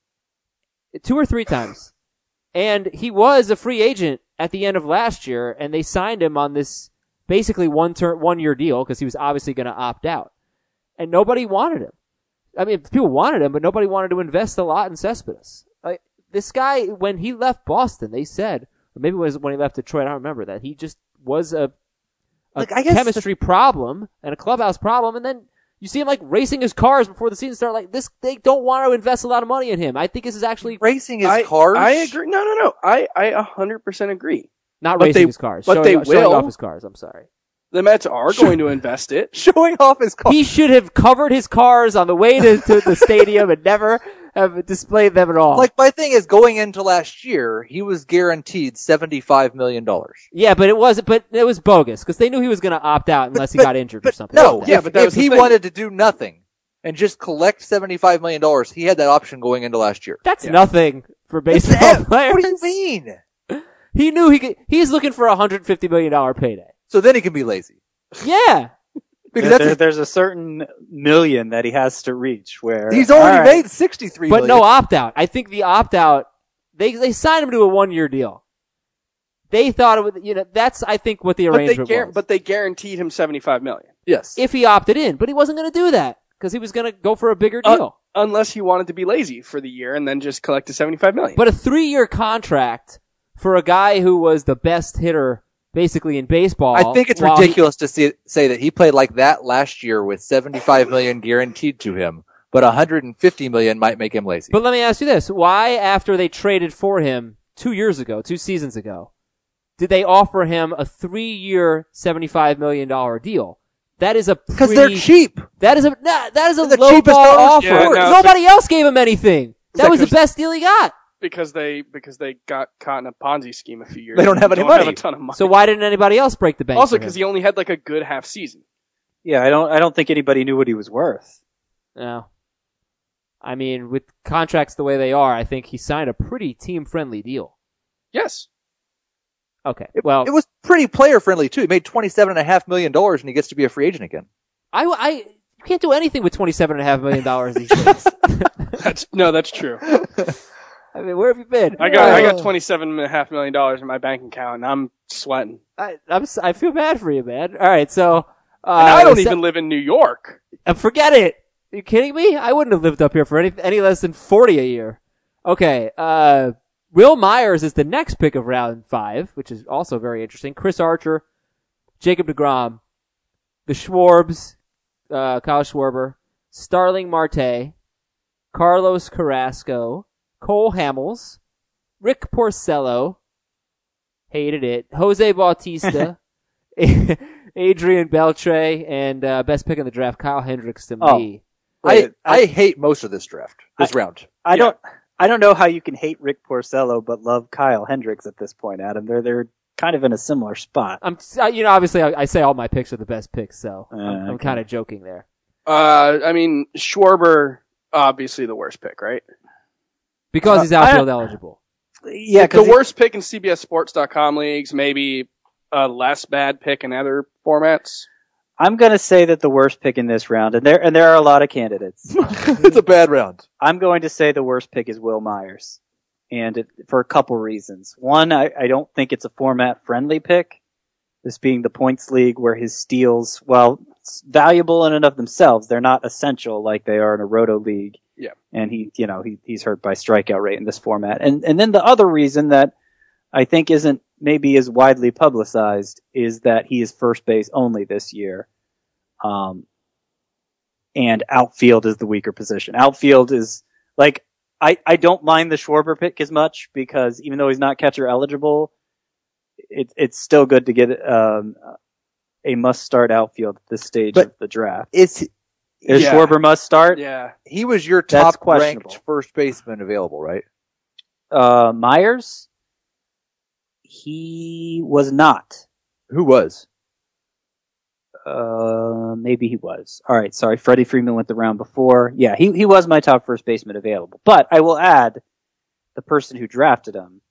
two or three times, and he was a free agent at the end of last year, and they signed him on this basically one term, one year deal because he was obviously going to opt out, and nobody wanted him. I mean, people wanted him, but nobody wanted to invest a lot in Cespedes. Like this guy, when he left Boston, they said, or maybe it was when he left Detroit. I don't remember that he just was a a Like, I guess chemistry problem and a clubhouse problem, and then you see him like racing his cars before the season started. Like this, they don't want to invest a lot of money in him. I think this is actually Racing his I, cars. I agree. No, no, no. I, I a hundred percent agree. not But racing they- his cars, but showing, they showing will. off his cars. I'm sorry. The Mets are going to invest it. Showing off his car. He should have covered his cars on the way to, to the stadium and never have displayed them at all. Like my thing is, going into last year, he was guaranteed seventy-five million dollars. yeah, but it was but it was bogus because they knew he was going to opt out unless he but- got injured or But something. no, like that. Yeah, if, but that if was the he thing. wanted to do nothing and just collect seventy-five million dollars, he had that option going into last year. that's Yeah. nothing for It's baseball ev- players. What do you mean? He knew he could. He's looking for a hundred fifty million dollar payday. So then he can be lazy Yeah, because There- that's there's a certain million that he has to reach where he's already all right, made sixty-three. but million. no opt out. I think the opt out. They they signed him to a one year deal. They thought it would. You know, that's I think what the But they, arrangement guar- was. but they guaranteed him seventy-five million dollars. Yes. if he opted in, but he wasn't going to do that because he was going to go for a bigger Uh, deal. Unless he wanted to be lazy for the year and then just collect the seventy-five million dollars. But a three-year contract for a guy who was the best hitter basically in baseball. I think it's while he- ridiculous to see, say that he played like that last year with seventy-five million guaranteed to him, but one hundred fifty million might make him lazy. but let me ask you this. Why, after they traded for him two years ago, two seasons ago, did they offer him a three-year seventy-five million dollars deal? That is a Because pretty, they're cheap. That is a, nah, that is a They're the low cheapest ball owners offer. Yeah, no, Nobody else gave him anything. That was the Because- best deal he got. because they because they got caught in a Ponzi scheme a few years. They don't ago. have any don't money. Have a ton of money. So why didn't anybody else break the bank? also, for him? because he only had like a good half season. Yeah, I don't. I don't think anybody knew what he was worth. No. I mean, with contracts the way they are, I think he signed a pretty team-friendly deal. Yes. Okay, well... It was pretty player-friendly, too. He made twenty-seven point five million dollars, and he gets to be a free agent again. I, I, you can't do anything with twenty-seven point five million dollars these days. That's no, that's true. I mean, where have you been? I got I got Uh, twenty-seven and a half million dollars in my bank account, and I'm sweating. I, I'm, s- I feel bad for you, man. All right, so... Uh, And I don't so- even live in New York. Uh, forget it. Are you kidding me? I wouldn't have lived up here for any any less than forty a year. Okay, uh, Will Myers is the next pick of round five, which is also very interesting. Chris Archer, Jacob deGrom, the Schwarbs, uh, Kyle Schwarber, Starling Marte, Carlos Carrasco, Cole Hamels, Rick Porcello, hated it, Jose Bautista, Adrian Beltre, and uh, best pick in the draft, Kyle Hendricks to Oh. me. I, Wait, I hate most of this draft, this I- round. I Yeah. don't. I don't know how you can hate Rick Porcello but love Kyle Hendricks at this point, Adam. They're they're kind of in a similar spot. I'm, uh, you know, obviously I, I say all my picks are the best picks, so Uh, I'm, I'm okay. kind of joking there. Uh, I mean, Schwarber, obviously the worst pick, right? Because Uh, he's outfield I- eligible. Yeah, the because worst pick in C B S Sports dot com leagues, maybe a less bad pick in other formats. I'm going to say that the worst pick in this round, and there and there are a lot of candidates. It's a bad round. I'm going to say the worst pick is Will Myers, and it, for a couple reasons. One, I, I don't think it's a format-friendly pick. This being the points league, where his steals, while it's valuable in and of themselves, they're not essential like they are in a roto league. Yeah. And he, you know, he he's hurt by strikeout rate in this format. And and then the other reason that I think isn't maybe as widely publicized is that he is first base only this year. Um, and outfield is the weaker position. Outfield is like, I, I don't mind the Schwarber pick as much because even though he's not catcher eligible, it, it's still good to get, um, a must start outfield at this stage But- of the draft. It's Is Yeah. Schwarber must start? Yeah. he was your That's top questionable. ranked first baseman available, right? Uh, Myers? He was not. Who was? Uh, maybe he was. All right, sorry. Freddie Freeman went the round before. Yeah, he he was my top first baseman available. But I will add, the person who drafted him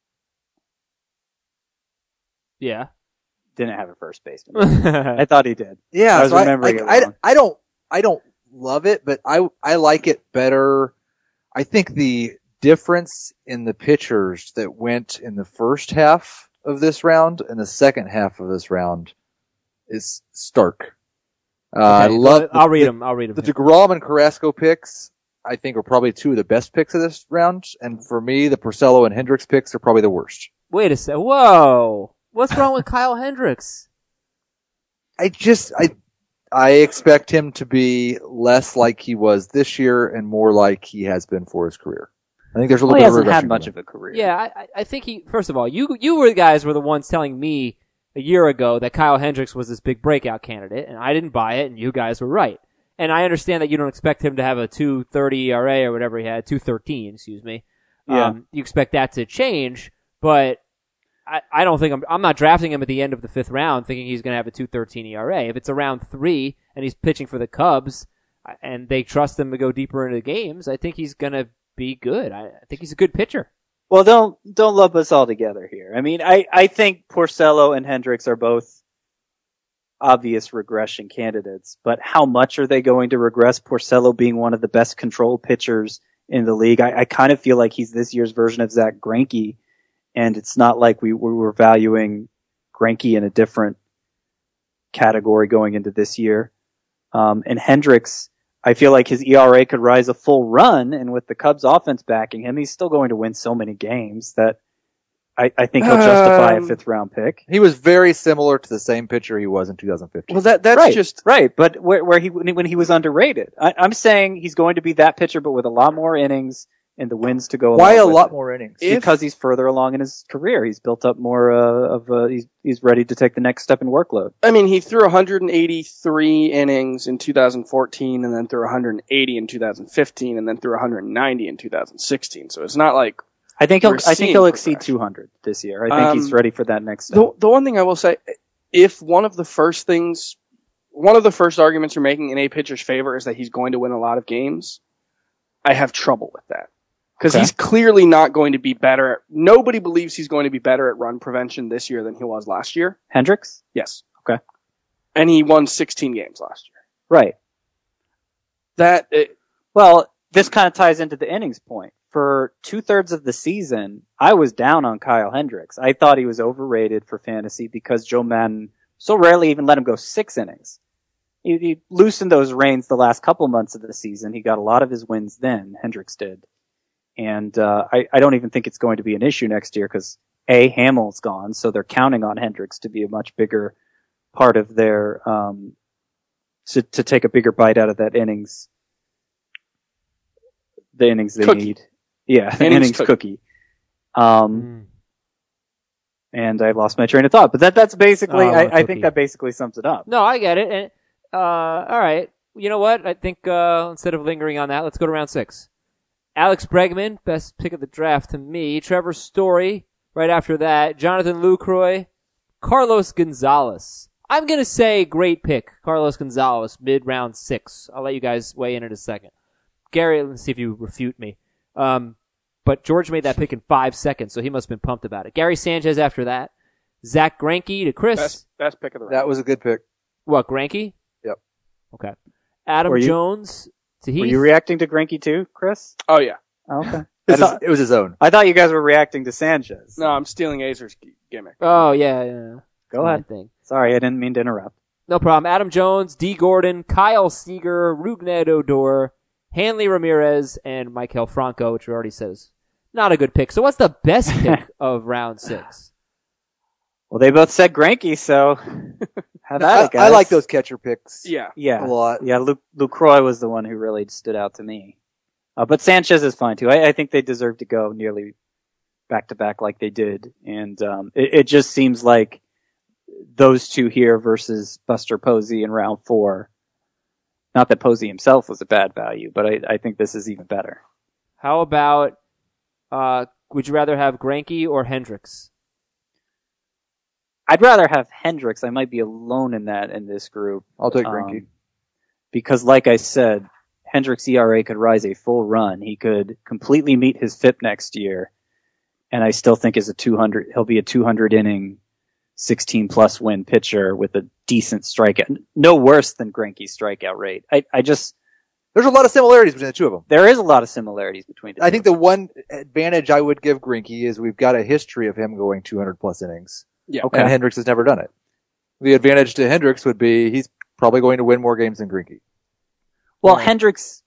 Yeah. didn't have a first baseman. I thought he did. Yeah, I was so I, remembering like, it I, wrong. I don't, I don't love it, but I, I like it better. I think the difference in the pitchers that went in the first half of this round and the second half of this round is stark. Uh, I Okay, love. I'll read the, them. I'll read them. The DeGrom and Carrasco picks, I think, are probably two of the best picks of this round, and for me, the Porcello and Hendricks picks are probably the worst. Wait a sec. Whoa. What's wrong with Kyle Hendricks? I just, I, I expect him to be less like he was this year and more like he has been for his career. I think there's a Well, little he bit of hasn't had regression much coming. of a career. Yeah, I, I- I think he. First of all, you you were the guys were the ones telling me a year ago that Kyle Hendricks was this big breakout candidate, and I didn't buy it, and you guys were right. And I understand that you don't expect him to have a two thirty E R A or whatever he had, two thirteen, excuse me. Yeah. Um, you expect that to change, but I, I don't think I'm. I'm not drafting him at the end of the fifth round, thinking he's going to have a two thirteen E R A. If it's around three and he's pitching for the Cubs, I- and they trust him to go deeper into the games, I think he's going to be good. I, I think he's a good pitcher. Well, don't don't lump us all together here. I mean, I, I think Porcello and Hendricks are both obvious regression candidates, but how much are they going to regress? Porcello being one of the best control pitchers in the league. I, I kind of feel like he's this year's version of Zach Greinke, and it's not like we, we were valuing Greinke in a different category going into this year. Um, and Hendricks, I feel like his E R A could rise a full run, and with the Cubs offense backing him, he's still going to win so many games that I, I think he'll justify Um, a fifth round pick. He was very similar to the same pitcher he was in two thousand fifteen. Well, that that's right, just right, but where, where he when he when he was underrated, I, I'm saying he's going to be that pitcher, but with a lot more innings and the wins to go. Why a along with lot it. more innings? If- Because he's further along in his career. He's built up more uh, of. Uh, he's he's ready to take the next step in workload. I mean, he threw one hundred eighty-three innings in two thousand fourteen, and then threw one hundred eighty in two thousand fifteen, and then threw one hundred ninety in two thousand sixteen. So it's not like I think he'll. We're I think seeing he'll exceed progression. two hundred this year. I think Um, he's ready for that next step. the the one thing I will say, if one of the first things one of the first arguments you're making in a pitcher's favor is that he's going to win a lot of games. I have trouble with that. Because Okay. he's clearly not going to be better. Nobody believes he's going to be better at run prevention this year than he was last year. Hendricks? Yes. Okay. And he won sixteen games last year. Right. That, it, Well, this kind of ties into the innings point. For two-thirds of the season, I was down on Kyle Hendricks. I thought he was overrated for fantasy because Joe Madden so rarely even let him go six innings. He, he loosened those reins the last couple months of the season. He got a lot of his wins then, Hendricks did. And uh, I, I don't even think it's going to be an issue next year because, A, Hamill's gone, so they're counting on Hendricks to be a much bigger part of their um, to, to take a bigger bite out of that innings, the innings they Cookie. need. Yeah, the Innings innings cookie. cookie. Um, Mm. and I lost my train of thought, but that that's basically, Oh, I, I cookie. think that basically sums it up. No, I get it. And, uh, all right. You know what? I think uh, instead of lingering on that, let's go to round six. Alex Bregman, best pick of the draft to me. Trevor Story, right after that. Jonathan Lucroy. Carlos Gonzalez. I'm going to say great pick. Carlos Gonzalez, mid-round six. I'll let you guys weigh in in a second. Gary, let's see if you refute me. Um, but George made that pick in five seconds, so he must have been pumped about it. Gary Sanchez after that. Zach Greinke to Chris. best, best pick of the round. That was a good pick. What, Greinke? Yep. Okay. Adam Were you- Jones to Heath. Were you reacting to Greinke too, Chris? Oh, yeah. Oh, okay. I It was, thought, it was his own. I thought you guys were reacting to Sanchez. No, I'm stealing Azer's g- gimmick. Oh, yeah, yeah. Go My ahead. thing. Sorry, I didn't mean to interrupt. No problem. Adam Jones, D. Gordon, Kyle Seager, Rougned Odor, Hanley Ramirez, and Michael Franco, which we already says not a good pick. So what's the best pick of round six? Well, they both said Greinke, so have at I, it, guys. I like those catcher picks Yeah. Yeah, a lot. yeah. Luke Lucroy was the one who really stood out to me, uh, but Sanchez is fine too. I, I think they deserve to go nearly back to back like they did, and um, it, it just seems like those two here versus Buster Posey in round four. Not that Posey himself was a bad value, but I, I think this is even better. How about, uh, would you rather have Greinke or Hendricks? I'd rather have Hendricks. I might be alone in that in this group. I'll take Um, Greinke. because like I said, Hendricks' E R A could rise a full run. He could completely meet his F I P next year, and I still think is a two hundred. He'll be a two hundred inning, sixteen plus win pitcher with a decent strikeout. No worse than Greinke's strikeout rate. I, I just There's a lot of similarities between the two of them. there is a lot of similarities between the I two. think the one advantage I would give Greinke is we've got a history of him going two hundred plus innings, Yeah. Okay. and Hendricks has never done it. The advantage to Hendricks would be he's probably going to win more games than Greinke. Well, Yeah. Hendricks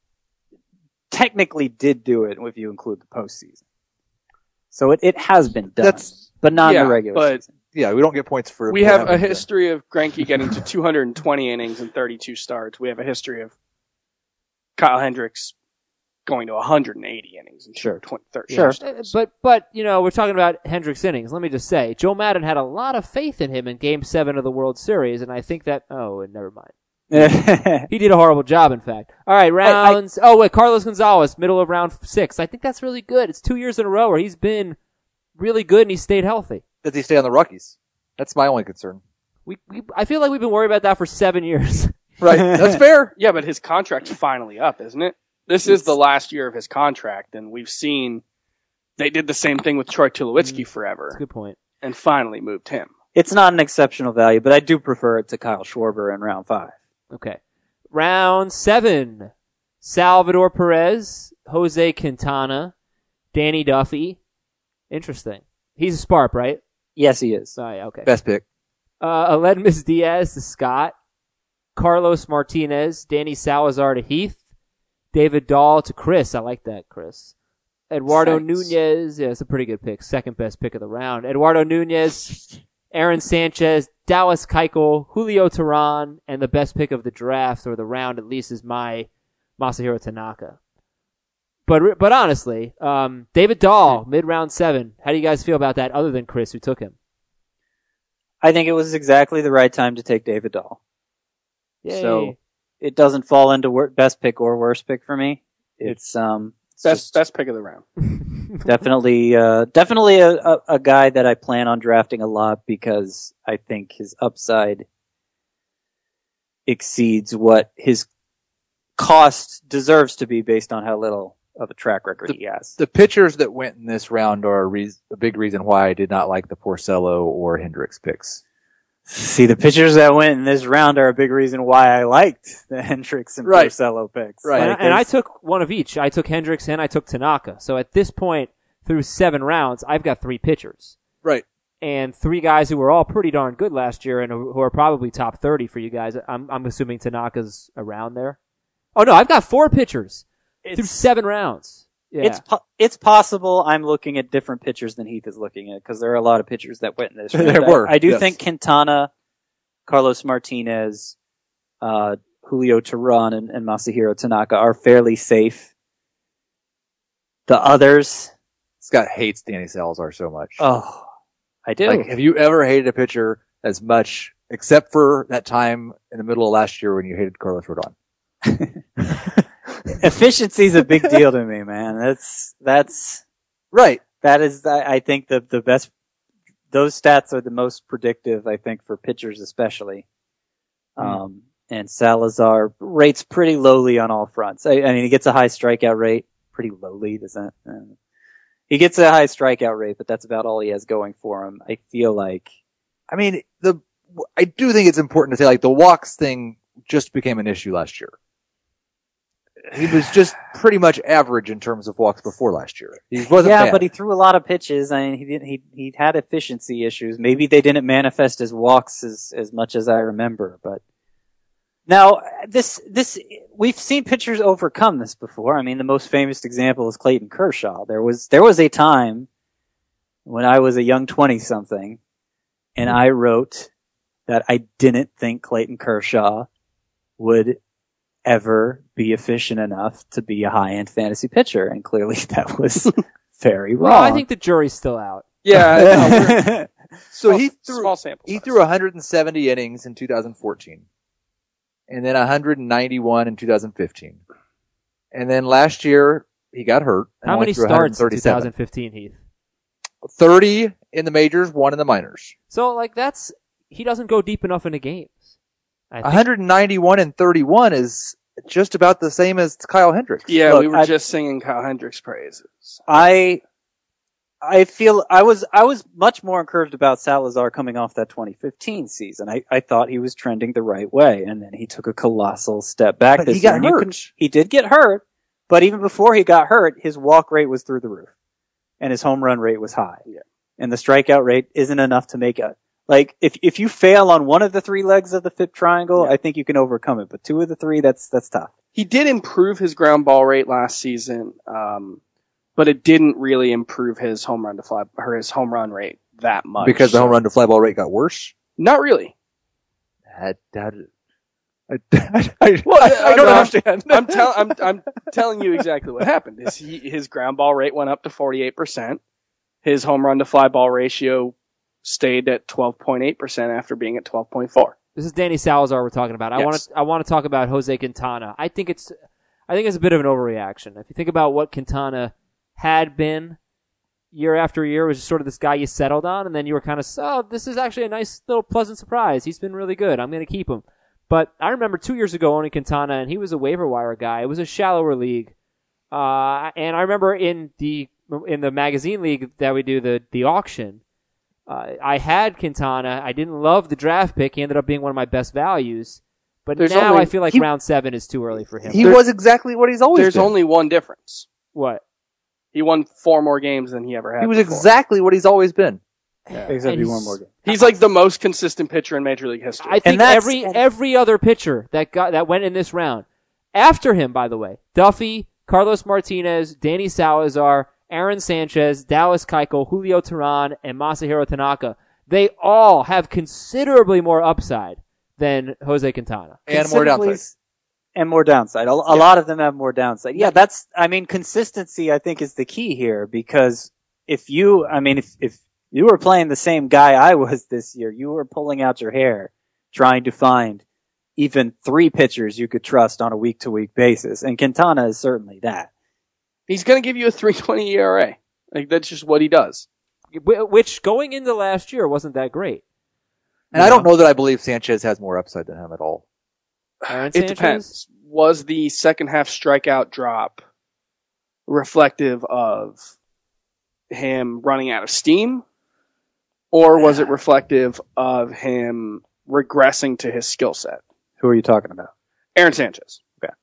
technically did do it if you include the postseason. So it, it has been done, That's- but not in Yeah, the regular but- season. Yeah, we don't get points for. We for have having a done. history of Greinke getting to two hundred twenty innings and thirty-two starts. We have a history of Kyle Hendricks going to one hundred eighty innings and Sure. twenty, thirty Sure. Uh, But, but, you know, we're talking about Hendricks innings. Let me just say, Joe Madden had a lot of faith in him in game seven of the World Series, and I think that, oh, and never mind. He did a horrible job, in fact. All right, rounds. oh, wait, Carlos Gonzalez, middle of round six. I think that's really good. It's two years in a row where he's been really good and he stayed healthy. Does he stay on the Rockies? That's my only concern. We, we, I feel like we've been worried about that for seven years. Right, that's fair. Yeah, but his contract's finally up, isn't it? This is the last year of his contract, and we've seen they did the same thing with Troy Tulowitzki That's a forever, good point. and finally moved him. It's not an exceptional value, but I do prefer it to Kyle Schwarber in round five. Okay. Round seven. Salvador Perez, Jose Quintana, Danny Duffy. Interesting. He's a Sparp, right? Yes, he is. Oh, yeah, okay. Best pick. Uh, Aledmus Diaz to Scott, Carlos Martinez, Danny Salazar to Heath, David Dahl to Chris. I like that, Chris. Eduardo Thanks. Nunez. Yeah, it's a pretty good pick. Second best pick of the round. Eduardo Nunez, Aaron Sanchez, Dallas Keuchel, Julio Teheran, and the best pick of the draft, or the round at least, is my Masahiro Tanaka. But but honestly, um, David Dahl, mid-round seven. How do you guys feel about that, other than Chris, who took him? I think it was exactly the right time to take David Dahl. Yay. So it doesn't fall into wor- best pick or worst pick for me. It's um it's Best just best pick of the round. definitely uh definitely a, a, a guy that I plan on drafting a lot because I think his upside exceeds what his cost deserves to be based on how little of a track record The- he has. The pitchers that went in this round are a, reas a big reason why I did not like the Porcello or Hendricks picks. See, the pitchers that went in this round are a big reason why I liked the Hendricks and Right. Porcello picks. Right. And, Like, and I it's- took one of each. I took Hendricks and I took Tanaka. So at this point, through seven rounds, I've got three pitchers. Right. And three guys who were all pretty darn good last year and who who are probably top thirty for you guys. I'm, I'm assuming Tanaka's around there. Oh no, I've got four pitchers through it's, seven rounds. Yeah. it's po- it's possible I'm looking at different pitchers than Heath is looking at because there are a lot of pitchers that went in this round. There I- were, I, do yes. think Quintana, Carlos Martinez, uh, Julio Teheran, and, and Masahiro Tanaka are fairly safe. The others, Scott hates Danny Salazar so much. oh, I do. Like, have you ever hated a pitcher as much, except for that time in the middle of last year when you hated Carlos Rodon? Efficiency is a big deal to me, man. That's that's Right. that is I I think the the best. Those stats are the most predictive, I think, for pitchers especially. Um, and Salazar rates pretty lowly on all fronts. I, I mean, he gets a high strikeout rate. Pretty lowly, does that? Uh, he gets a high strikeout rate, but that's about all he has going for him. I feel like I mean, the I do think it's important to say, like, the walks thing just became an issue last year. He was just pretty much average in terms of walks before last year. He wasn't yeah, bad. but he threw a lot of pitches. I mean, he didn't. He he had efficiency issues. Maybe they didn't manifest as walks as as much as I remember. But now this this we've seen pitchers overcome this before. I mean, the most famous example is Clayton Kershaw. There was there was a time when I was a young twenty something, and I wrote that I didn't think Clayton Kershaw would ever be efficient enough to be a high-end fantasy pitcher, and clearly that was very wrong. well, I think the jury's still out. Yeah, no, we're- so he threw small sample. he size. threw one hundred seventy innings in two thousand fourteen, and then one hundred ninety-one in two thousand fifteen, and then last year he got hurt. and How only many threw starts in one thirty-seven. twenty fifteen, Heath? thirty in the majors, one in the minors. So, like, that's, he doesn't go deep enough into games. I think. one hundred ninety-one and thirty-one is just about the same as Kyle Hendricks. Yeah, Look, we were I- just singing Kyle Hendricks praises. I I feel I was I was much more encouraged about Salazar coming off that twenty fifteen season. I, I thought he was trending the right way, and then he took a colossal step back. But this he got year. And you hurt. can- he did get hurt, but even before he got hurt, his walk rate was through the roof, and his home run rate was high. Yeah. And the strikeout rate isn't enough to make a like if if you fail on one of the three legs of the F I P triangle, Yeah. I think you can overcome it. But two of the three, that's that's tough. He did improve his ground ball rate last season, um, but it didn't really improve his home run to fly or his home run rate that much. Because the home run to fly ball rate got worse. Not really. I, I, I, I, Well, I, I don't I'm- understand. I'm, tell, I'm, I'm telling you exactly what happened. Is he, his ground ball rate went up to forty-eight percent. His home run to fly ball ratio stayed at twelve point eight percent after being at twelve point four. This is Danny Salazar we're talking about. I Yes. want to I want to talk about Jose Quintana. I think it's I think it's a bit of an overreaction. If you think about what Quintana had been year after year, it was just sort of this guy you settled on, and then you were kind of, oh, this is actually a nice little pleasant surprise. He's been really good. I'm going to keep him. But I remember two years ago owning Quintana, and he was a waiver wire guy. It was a shallower league, uh, and I remember in the in the magazine league that we do the the auction. Uh, I had Quintana. I didn't love the draft pick. He ended up being one of my best values. But There's now only- I feel like he- round seven is too early for him. He There- was exactly what he's always There's been. only one difference. What? He won four more games than he ever had. he was before. exactly what he's always been. Except And he he's- won more games. He's like the most consistent pitcher in Major League history. I think that's- every and- every other pitcher that got that went in this round after him, by the way, Duffy, Carlos Martinez, Danny Salazar, Aaron Sanchez, Dallas Keuchel, Julio Teheran, and Masahiro Tanaka, they all have considerably more upside than Jose Quintana. And more Considerably downside. s- And more downside. A, a lot of them have more downside. Yeah, that's, I mean, consistency, I think, is the key here because if you, I mean, if, if you were playing the same guy I was this year, you were pulling out your hair trying to find even three pitchers you could trust on a week to week basis. And Quintana is certainly that. He's going to give you a three twenty E R A. Like that's just what he does. Wh- Which going into last year wasn't that great. And I don't know that I believe Sanchez has more upside than him at all. Aaron It Sanchez? depends. Was the second half strikeout drop reflective of him running out of steam? Or was it reflective of him regressing to his skill set? Who are you talking about? Aaron Sanchez.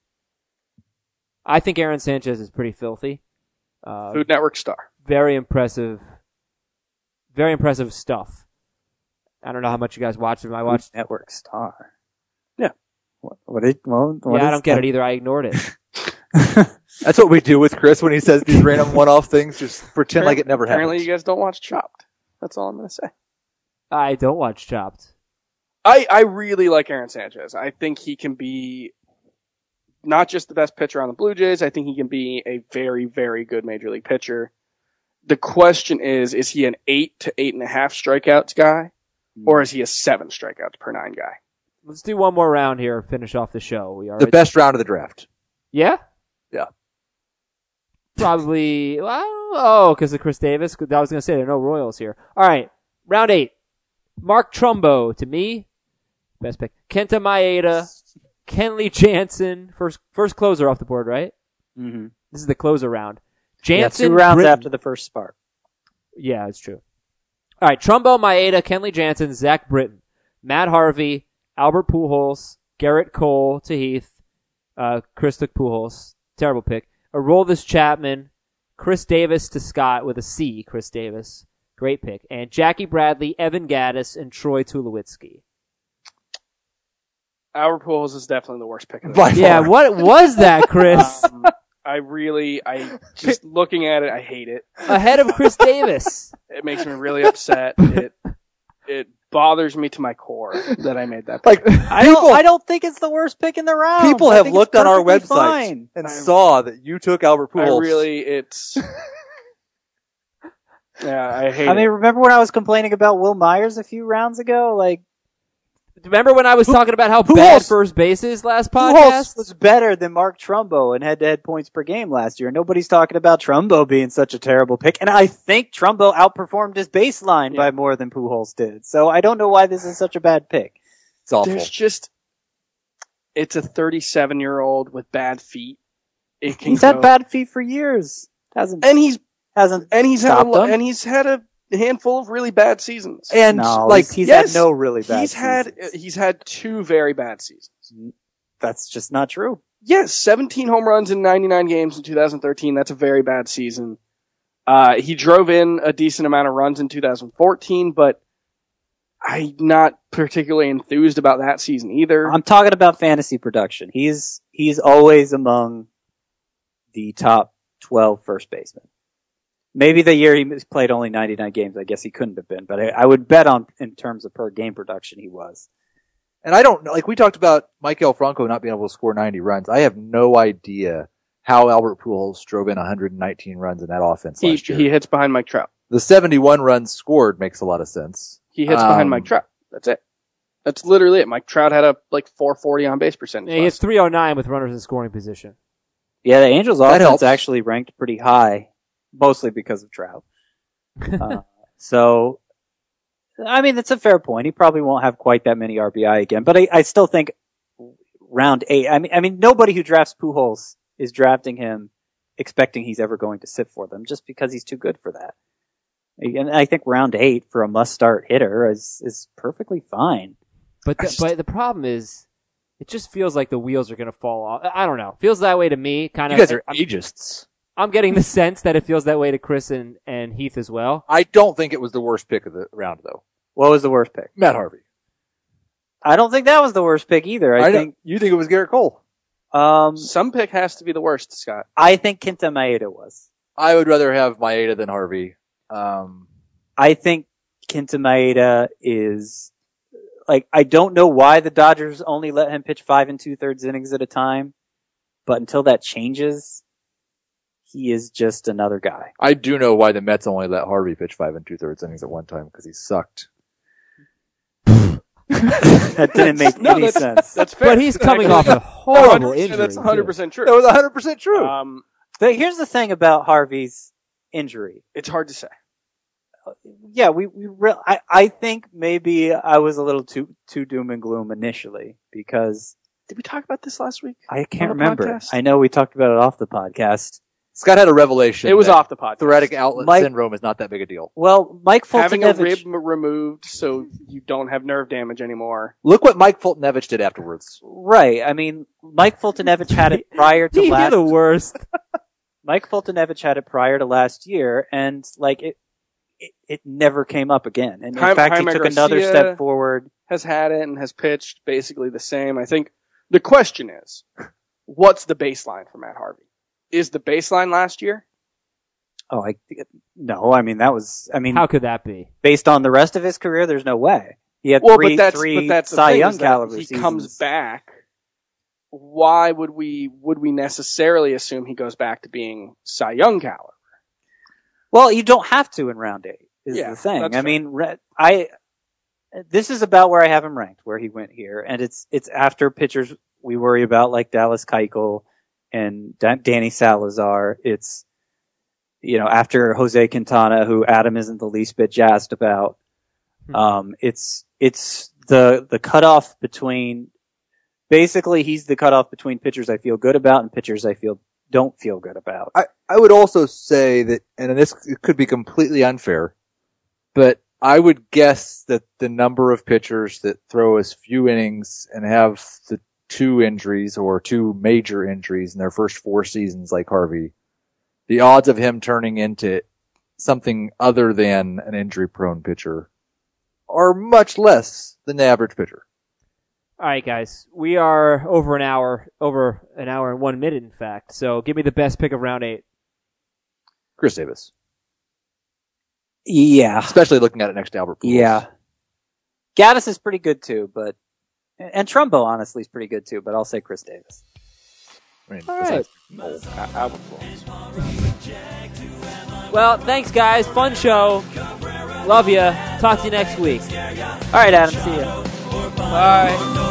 I think Aaron Sanchez is pretty filthy. Uh, Food Network star. very impressive, very impressive stuff. I don't know how much you guys watched him. I watched. Network Star. Yeah. What? What? Did, well, what Yeah, I is don't get that? it either. I ignored it. That's what we do with Chris when he says these random one-off things. Just pretend like it never happened. Apparently you guys don't watch Chopped. That's all I'm going to say. I don't watch Chopped. I, I really like Aaron Sanchez. I think he can be not just the best pitcher on the Blue Jays. I think he can be a very, very good major league pitcher. The question is, is he an eight to eight and a half strikeouts guy, or is he a seven strikeouts per nine guy? Let's do one more round here. Finish off the show. We are The best round of the draft. Yeah. Yeah. Probably. Well, oh, because of Chris Davis. I was going to say there are no Royals here. All right, round eight. Mark Trumbo to me, best pick. Kenta Maeda, Kenley Jansen, first first closer off the board, right? Mm-hmm. This is the closer round. Yeah, Jansen, two rounds Britton. after the first spark. Yeah, it's true. All right, Trumbo, Maeda, Kenley Jansen, Zach Britton, Matt Harvey, Albert Pujols, Garrett Cole to Heath, uh, Chris took Pujols. Terrible pick. Aroldis Chapman, Chris Davis to Scott with a C, Chris Davis. Great pick. And Jackie Bradley, Evan Gaddis, and Troy Tulowitzki. Albert Pujols is definitely the worst pick of the By Yeah, far. what was that, Chris? Um, I really, I just looking at it, I hate it. Ahead of Chris Davis. It makes me really upset. It it bothers me to my core that I made that pick. Like I don't. I don't think it's the worst pick in the round. people I have think it's looked on our perfectly website fine. and I'm- saw that you took Albert I Pujols. really, it's yeah, I hate I mean, it. remember when I was complaining about Will Myers a few rounds ago? Like, Remember when I was talking about how Pujols- bad first base is last Pujols podcast? was better than Mark Trumbo in head-to-head points per game last year. Nobody's talking about Trumbo being such a terrible pick, and I think Trumbo outperformed his baseline Yeah. by more than Pujols did. So I don't know why this is such a bad pick. It's awful. There's just it's a thirty-seven year old with bad feet. It can He's go, had bad feet for years. Hasn't and he's hasn't and he's had a, stopped lo- him. and he's had a handful of really bad seasons. And no, like he's, he's yes, had no really bad. he's had seasons. he's had two very bad seasons. That's just not true. Yes, seventeen home runs in ninety-nine games in two thousand thirteen. That's a very bad season. Uh, he drove in a decent amount of runs in two thousand fourteen, but I'm not particularly enthused about that season either. I'm talking about fantasy production. He's he's always among the top twelve first basemen. Maybe the year he played only ninety-nine games, I guess he couldn't have been, but I, I would bet on in terms of per game production he was. And I don't know, like we talked about Michael Franco not being able to score ninety runs. I have no idea how Albert Pujols drove in one hundred nineteen runs in that offense he, last year. he hits behind Mike Trout. The seventy-one runs scored makes a lot of sense. He hits Um, behind Mike Trout. That's it. That's literally it. Mike Trout had a like four forty on base percentage. Yeah, he hits last- three oh nine with runners in scoring position. Yeah, the Angels That offense helps. actually ranked pretty high, mostly because of Trout. uh, so, I mean, that's a fair point. He probably won't have quite that many R B I again, but I, I still think round eight. I mean, I mean, nobody who drafts Pujols is drafting him expecting he's ever going to sit for them, just because he's too good for that. And I think round eight for a must-start hitter is is perfectly fine. But I the, just- but the problem is, it just feels like the wheels are going to fall off. I don't know. Feels that way to me. Kind You of. guys are I'm, ageists. I'm getting the sense that it feels that way to Chris and, and Heath as well. I don't think it was the worst pick of the round though. What was the worst pick? Matt Harvey. I don't think that was the worst pick either. I, I think think you think it was Garrett Cole. um Some pick has to be the worst, Scott. I think Kenta Maeda was. I would rather have Maeda than Harvey. Um, I think Kenta Maeda is like I don't know why the Dodgers only let him pitch five and two thirds innings at a time, but until that changes, he is just another guy. I do know why the Mets only let Harvey pitch five and two thirds innings at one time because he sucked. That didn't make No, any that's- sense. That's fair. But he's coming Actually, off a no, horrible one hundred percent injury. That's one hundred too. percent true. That was one hundred percent true. Um, But here's the thing about Harvey's injury. it's hard to say. Yeah, we we re- I I think maybe I was a little too too doom and gloom initially because Did we talk about this last week? I can't on the remember. podcast? I know we talked about it off the podcast. Scott had a revelation. It was that off the podcast. Thoracic outlet Mike- syndrome is not that big a deal. Well, Mike Having a rib Fultonevich, removed so you don't have nerve damage anymore. Look what Mike Fultonevich did afterwards. right? I mean, Mike Fultonevich had it prior to You're last. the worst. Mike Fultonevich had it prior to last year, and like it, it, it never came up again. And in Jaime- fact, he Jaime took another Garcia- step forward. Has had it and has pitched basically the same. I think the question is, what's the baseline for Matt Harvey? Is the baseline last year? Oh, I no. I mean, that was. I mean, How could that be? based on the rest of his career, there's no way. He had Well, three, but that's three but that's the Cy thing, Young is that caliber he seasons. comes back. Why would we would we necessarily assume he goes back to being Cy Young caliber? Well, you don't have to in round eight. Is Yeah, the thing. that's I fair. mean, re- I. This is about where I have him ranked, where he went here, and it's it's after pitchers we worry about like Dallas Keuchel and Da- Danny Salazar. It's you know after Jose Quintana, who Adam isn't the least bit jazzed about. Um, it's it's the the cutoff between basically he's the cutoff between pitchers I feel good about and pitchers I feel don't feel good about. I, I would also say that, and this could be completely unfair, but I would guess that the number of pitchers that throw as few innings and have the two injuries or two major injuries in their first four seasons like Harvey, the odds of him turning into something other than an injury-prone pitcher are much less than the average pitcher. All right, guys. We are over an hour, over an hour and one minute, in fact. So give me the best pick of round eight. Chris Davis. Yeah, Especially looking at it next to Albert Pujols. yeah. Gaddis is pretty good too, but and Trumbo honestly is pretty good too. But I'll say Chris Davis. I mean, All besides- Al- Albert Pujols. Well, thanks, guys. Fun show. Love ya. Talk to you next week. All right, Adam. See ya. Bye.